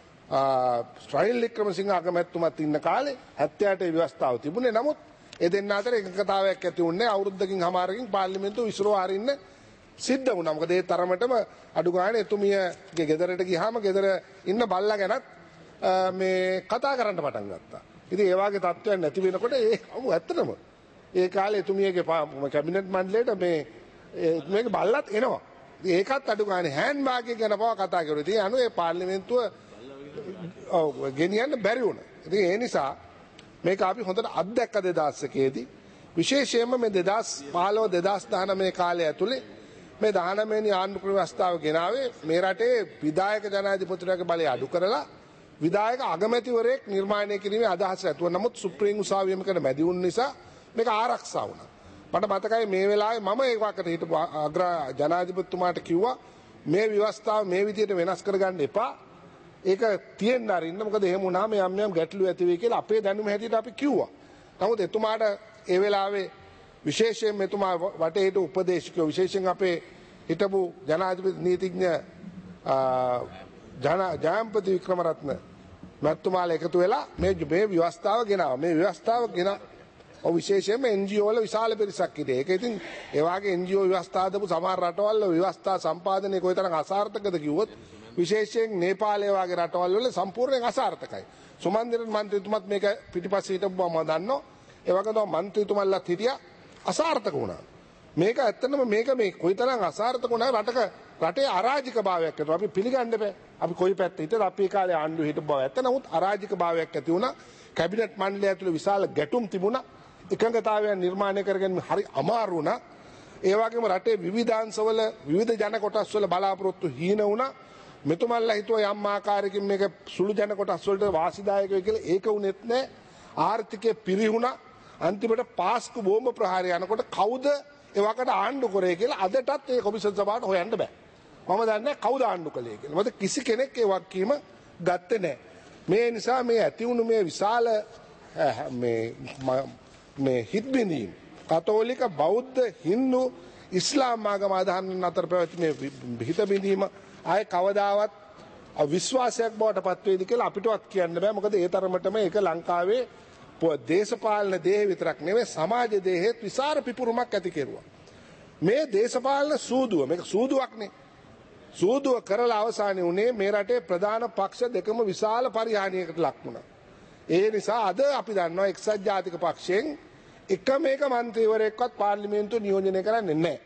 රනිල් වික්‍රමසිංහ අගමැතිතුමත් ඉන්න කාලේ හැත්තෑ අටේ ව්‍යවස්ථාව තිබුණේ. නමුත් ඒ දෙන්න අතර එකඟතාවයක් ඇති වුණේ අවුරුද්දකින් හමාරකින් පාර්ලිමේන්තුව විසිරව හරින්න සිද්ධ වුණා. මොකද ඒ තරමටම අඩු ගානේ එතුමියගේ ගෙදරට ගියාම ගෙදර ඉන්න බල්ලා ගැනත් මේ කතා කරන්න පටන් ගත්තා. ඉතින් ඒ වගේ තත්ත්වයක් නැති වෙනකොට ඒ අමු ඇත්තටම ඒ කාලේ එතුමියගේ කැබිනට් මණ්ඩලයට මේ එතුමියගේ බල්ලත් එනවා. ඉතින් ඒකත් අඩු ගානේ හෑන්ඩ් බෑග් එක ගැන පවා කතා කරුවා. ඉතින් අනු ඒ පාර්ලිමේන්තුව ඔව් ගෙනියන්න බැරි වුණා. ඉතින් ඒ නිසා මේක අපි හොඳට අත්දැක්ක දෙදාස් එකේදී විශේෂයෙන්ම මේ දෙදස් පහළොව දෙදස් දහනවය කාලය ඇතුළේ මේ දහනවයනි ආණ්ඩුක්‍රම ව්‍යවස්ථාව ගෙනාවේ මේ රටේ විධායක ජනාධිපතිවරයාගේ බලය අඩු කරලා විධායක අගමැතිවරයෙක් නිර්මාණය කිරීමේ අදහස ඇතුව. නමුත් සුප්‍රීම උසාවියමකට මැදි වුණ නිසා මේක ආරක්ෂා වුණා. මට මතකයි මේ වෙලාවේ මම ඒ වකට හිටපු අග්‍ර ජනාධිපතිතුමාට කිව්වා මේ ව්‍යවස්ථාව මේ විදිහට වෙනස් කරගන්න එපා. ඒක තියෙන්න අරින්න. මොකද එහෙම වුණාම යම් යම් ගැටලු ඇති වෙයි කියලා අපේ දැනුම හැටියට අපි කිව්වා. නමුත් එතුමාට ඒ වෙලාවේ විශේෂයෙන් මෙතුමා වටේ හිටපු උපදේශකයෝ විශේෂයෙන් අපේ හිටපු ජනාධිපති නීතිඥ ජයම්පති වික්‍රමරත්න මැතිතුමාලා එකතු වෙලා මේ මේ ව්‍යවස්ථාව ගෙනාවා. මේ ව්‍යවස්ථාව ගෙන ඔව් විශේෂයෙන්ම එන් ජී ඕ වල විශාල පිරිසක් හිටියේ. ඒක ඉතින් ඒ වගේ එන් ජී ඕ ව්‍යවස්ථා දපු සමහර රටවල් වල ව්‍යවස්ථා සම්පාදනය කොයිතරම් අසාර්ථකද කිව්වොත් විශේෂයෙන් නේපාලය වගේ රටවල් වල සම්පූර්ණයෙන් අසාර්ථකයි. සුමන්දිර මන්ත්‍රීතුමත් මේක පිටිපස්සේ හිටපු බව මම දන්නවා. ඒ වගේ තමයි මන්ත්‍රීතුමල්ලත් හිටියා අසාර්ථක වුණා. මේක ඇත්තටම මේක මේ කොයිතරම් අසාර්ථක වුණා රටක රටේ අරාජික භාවයක් ඇති වුණා. අපි පිළිගන්න බෑ. අපි කොයි පැත්තේ හිටියද අපි ඒ කාලේ ආණ්ඩුව හිටපු බව ඇත්ත. නමුත් අරාජික භාවයක් ඇති වුණා. කැබිනට් මණ්ඩලය ඇතුළේ විශාල ගැටුම් තිබුණා. එකඟතාවයන් නිර්මාණය කරගන්න හරි අමාරු වුණා. ඒ වගේම රටේ විවිධාංශවල විවිධ ජන කොටස් වල බලාපොරොත්තු හීන වුණා. මෙතුමන්ලා හිතුවා යම් ආකාරයකින් මේක සුළු ජන කොටස් වලට වාසිදායක වෙයි කියලා. ඒක උනේත් නෑ. ආර්ථිකය පිරිහුණා. අන්තිමට පාස්කු බෝම්බ ප්‍රහාරය යනකොට කවුද එවකට ආණ්ඩු කරේ කියලා අදටත් ඒ කොමිෂන් සභාවට හොයන්න බෑ. මම දන්නේ කවුද ආණ්ඩු කළේ කියලා. මොකද කිසි කෙනෙක් ඒ වගකීම ගත්තේ නෑ. මේ නිසා මේ ඇති වුණු මේ විශාල මේ මේ හිත්බිඳීම් කතෝලික බෞද්ධ හින්දු ඉස්ලාම් ආගම අදහන් අතර පැවති මේ හිතබිඳීම ආයේ කවදාවත් විශ්වාසයක් බවට පත් වේද කියලා අපිටවත් කියන්න බෑ. මොකද ඒ තරමටම ඒක ලංකාවේ දේශපාලන දේහ විතරක් නෙවෙයි සමාජ දේහෙත් විසර පිපුරුමක් ඇති කෙරුවා. මේ දේශපාලන සූදුව මේක සූදුවක්නේ. සූදුව කරලා අවසානයේ උනේ මේ රටේ ප්‍රධාන පක්ෂ දෙකම විශාල පරිහානියකට ලක් වුණා. ඒ නිසා අද අපි දන්නවා එක්සත් ජාතික පක්ෂයෙන් එකම එක මන්ත්‍රීවරයෙක්වත් පාර්ලිමේන්තුව නියෝජනය කරන්නේ නැහැ.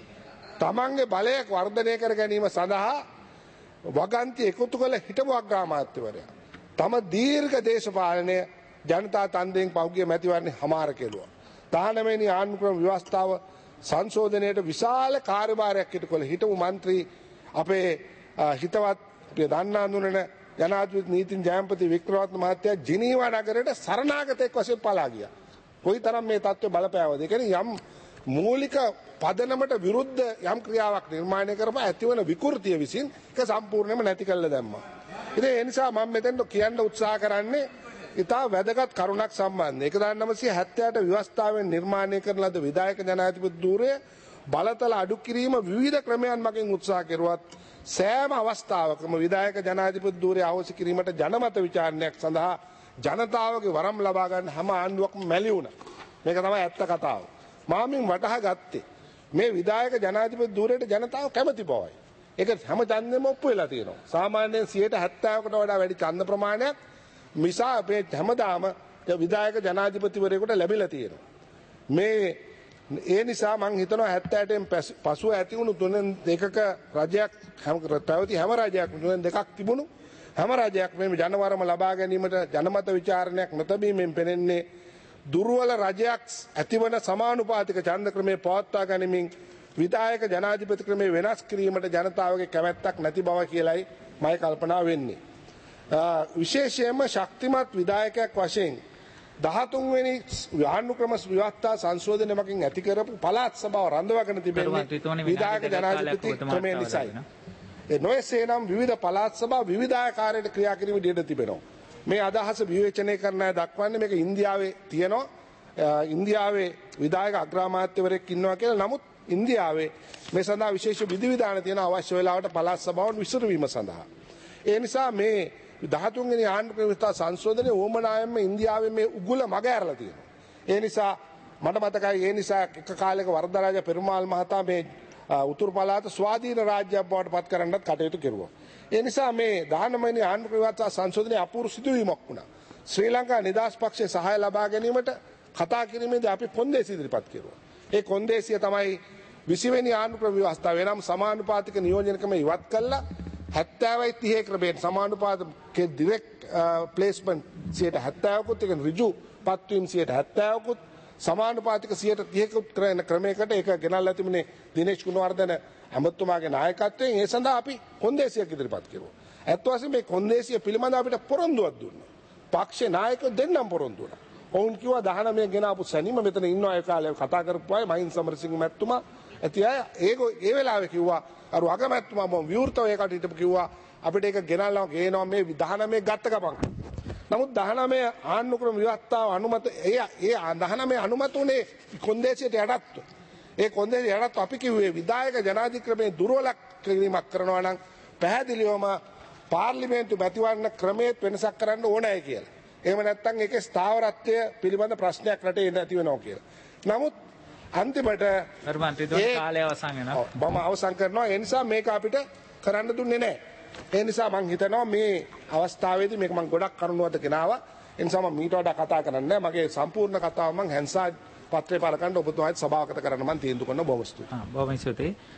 තමන්ගේ බලය වර්ධනය කර ගැනීම සඳහා වගන්ති එකතු කළ හිටපු අග්‍රාමාත්‍යවරයා තම දීර්ඝ දේශපාලනය ජනතා තන්දයෙන් පහුගිය මැතිවරණේ හමාර කෙරුවා. දහනවයනි ආණ්ඩුක්‍රම ව්‍යවස්ථාව සංශෝධනයට විශාල කාර්යභාරයක් ඉටු කළ හිටපු මන්ත්‍රී අපේ හිතවත් දන්නා දුන්නන ජනාධිපති නීතිඥ ජයම්පති වික්‍රමරත්න මහත්තයා ජිනීවා නගරයට සරණාගතයෙක් වශයෙන් පලා ගියා. කොයිතරම් මේ තත්ත්වය බලපෑවද? ඒ කියන්නේ යම් මූලික පදනමට විරුද්ධ යම් ක්‍රියාවක් නිර්මාණය කරපුවා ඇතිවන විකෘතිය විසින් ඒක සම්පූර්ණයෙන්ම නැති කළා දැම්මා. ඉතින් ඒ නිසා මම මෙතෙන්ට කියන්න උත්සාහ කරන්නේ ඉතා වැදගත් කරුණක් සම්බන්ධ එකදාස් නවසිය හැත්තෑ අට ව්‍යවස්ථාවෙන් නිර්මාණය කරන ලද විධායක ජනාධිපති ධූරය බලතල අඩු කිරීම විවිධ ක්‍රමයන් මගින් උත්සාහ කෙරුවත් සෑම අවස්ථාවකම විධායක ජනාධිපති ධූරය අවශ්‍ය කිරීමට ජනමත විචාරණයක් සඳහා ජනතාවගේ වරම් ලබා ගන්න හැම ආණ්ඩුවක්ම මැලි වුණා. මේක තමයි ඇත්ත කතාව. මම මින් වටහා ගත්තේ මේ විධායක ජනාධිපති ධූරයට ජනතාව කැමති බවයි. ඒක හැම ඡන්දෙම ඔප්පු වෙලා තියෙනවා. සාමාන්‍යයෙන් සියයට හැත්තෑවකට වඩා වැඩි ඡන්ද ප්‍රමාණයක් මිසා අපේ හැමදාම විධායක ජනාධිපතිවරයෙකුට ලැබිලා තියෙනවා. මේ ඒ නිසා මම හිතනවා හැත්තෑ අටෙන් පසුව ඇති වුණු තුනෙන් දෙකක රජයක් පැවති හැම රජයක් තුනෙන් දෙකක් තිබුණු හැම රජයක් මේ ජනවරම ලබා ගැනීමට ජනමත විචාරණයක් නොතැබීමෙන් පෙනෙන්නේ දුර්වල රජයක් ඇතිවන සමානුපාතික ඡන්ද ක්‍රමයේ පවත්වා ගැනීමෙන් විධායක ජනාධිපති ක්‍රමයේ වෙනස් කිරීමට ජනතාවගේ කැමැත්තක් නැති බව කියලයි මම කල්පනා වෙන්නේ. විශේෂයෙන්ම ශක්තිමත් විධායකයක් වශයෙන් දහතුන් වෙනි ආණ්ඩුක්‍රම ව්‍යවස්ථා සංශෝධනය මගින් ඇති කරපු පළාත් සභාව රඳවාගෙන තිබෙන්නේ විධායක ජනාධිපති ක්‍රමය නිසායි. ඒ නොයසේ නම් විවිධ පළාත් සභා විවිධාකාරයට ක්‍රියා කිරීමට ඉඩ තිබෙනවා. මේ අදහස විවේචනය කරන අය දක්වන්නේ මේක ඉන්දියාවේ තියෙනවා. ඉන්දියාවේ විධායක අග්‍රාමාත්‍යවරයෙක් ඉන්නවා කියලා. නමුත් ඉන්දියාවේ මේ සඳහා විශේෂ විධිවිධාන තියෙන අවශ්‍ය වෙලාවට පළාත් සභාවන් විසිරවීම සඳහා. ඒ නිසා මේ දහතුන් වෙනි ආණ්ඩුක්‍රම ව්‍යවස්ථා සංශෝධනයේ ඕමනායෙන්ම ඉන්දියාවේ මේ උගුල මග ඇරලා තියෙනවා. ඒ නිසා මට මතකයි ඒ නිසා එක කාලයක වරදරාජ පෙරුමාල් මහතා මේ උතුරු පළාත ස්වාධීන රාජ්‍යයක් බවට පත් කරන්නත් කටයුතු කෙරුවා. ඒ නිසා මේ දහනවය වෙනි ආණ්ඩුක්‍රම ව්‍යවස්ථා සංශෝධනයේ අපූර්ව සිදුවීමක් වුණා. ශ්‍රී ලංකා නිදහස් පක්ෂයේ සහාය ලබා ගැනීමට කතා කිරීමේදී අපි කොන්දේසි ඉදිරිපත් කෙරුවා. ඒ කොන්දේසිය තමයි විසි වෙනි ආණ්ඩුක්‍රම ව්‍යවස්ථාව වෙනම් සමානුපාතික නියෝජනකම ඉවත් කළා. හැත්තෑවයි තිහේ ක්‍රමයෙන් සමානුපාතික ඩිරෙක්ට් ප්ලේස්මන්ට් සියයට හැත්තෑවකුත් එක ඍජු පත්වීම් සියයට හැත්තෑවකුත් සමානුපාතික සියයට තිහක කරන ක්‍රමයකට ඒක ගෙනල්ලා තිබුණේ දිනේෂ් ගුණවර්ධන ඇමතුමාගේ නායකත්වයෙන්. ඒ සඳහා අපි කොන්දේසියක් ඉදිරිපත් කෙරුවා. ඇත්ත වශයෙන්ම මේ කොන්දේසිය පිළිබඳව අපිට පොරොන්දුවක් දුන්නා. පක්ෂේ නායකයෝ දෙන්නම් පොරොන්දු වුණා. ඔවුන් කිව්වා දහනවය ගෙනාපු සැනිම මෙතන ඉන්නවා ඒ කාලේ කතා කරපු අය මහින්ද සමරසිංහ මැතිතුමා. ඇති අය ඒක ඒ වෙලාවේ කිව්වා අර අගමැතිතුමා මොම් විවෘතව ඒකට හිටපු කිව්වා අපිට ඒක ගෙනල්ලා ගේනවා මේ දහනවය ගත්ත ගමන්. නමුත් දහනවය ආණ්ඩු ක්‍රම ව්‍යවස්ථාව අනුමත ඒ ඒ දහනවය අනුමත උනේ කොන්දේසියට යටත්ව. ඒ කොන්දේසිය යටත්ව අපි කිව්වේ විධායක ජනාධික්‍රමයේ දුර්වල කිරීමක් කරනවා නම් පැහැදිලිවම පාර්ලිමේන්තු මැතිවරණ ක්‍රමයේ වෙනසක් කරන්න ඕනෑ කියලා. එහෙම නැත්නම් ඒකේ ස්ථාවරත්වය පිළිබඳ ප්‍රශ්නයක් රටේ එන්න ඇති වෙනවා කියලා. නමුත් අන්තිමට ගරු මන්ත්‍රීතුමනි කාලය අවසන් වෙනවා. මම අවසන් කරනවා. ඒ නිසා මේක අපිට කරන්න දුන්නේ නැහැ. ඒ නිසා මම හිතනවා මේ අවස්ථාවේදී මේක මම ගොඩක් කරුණුවද ගෙනාවා. ඒ නිසා මම මීට වඩා කතා කරන්නේ නැහැ. මගේ සම්පූර්ණ කතාව මම හැන්සා පත්‍රේ පාලකන්ට ඔබතුමාත් සභාවගත කරන්න මම තීන්දුව කරන බොහොම ස්තුතියි. ආ බොහොම ස්තුතියි.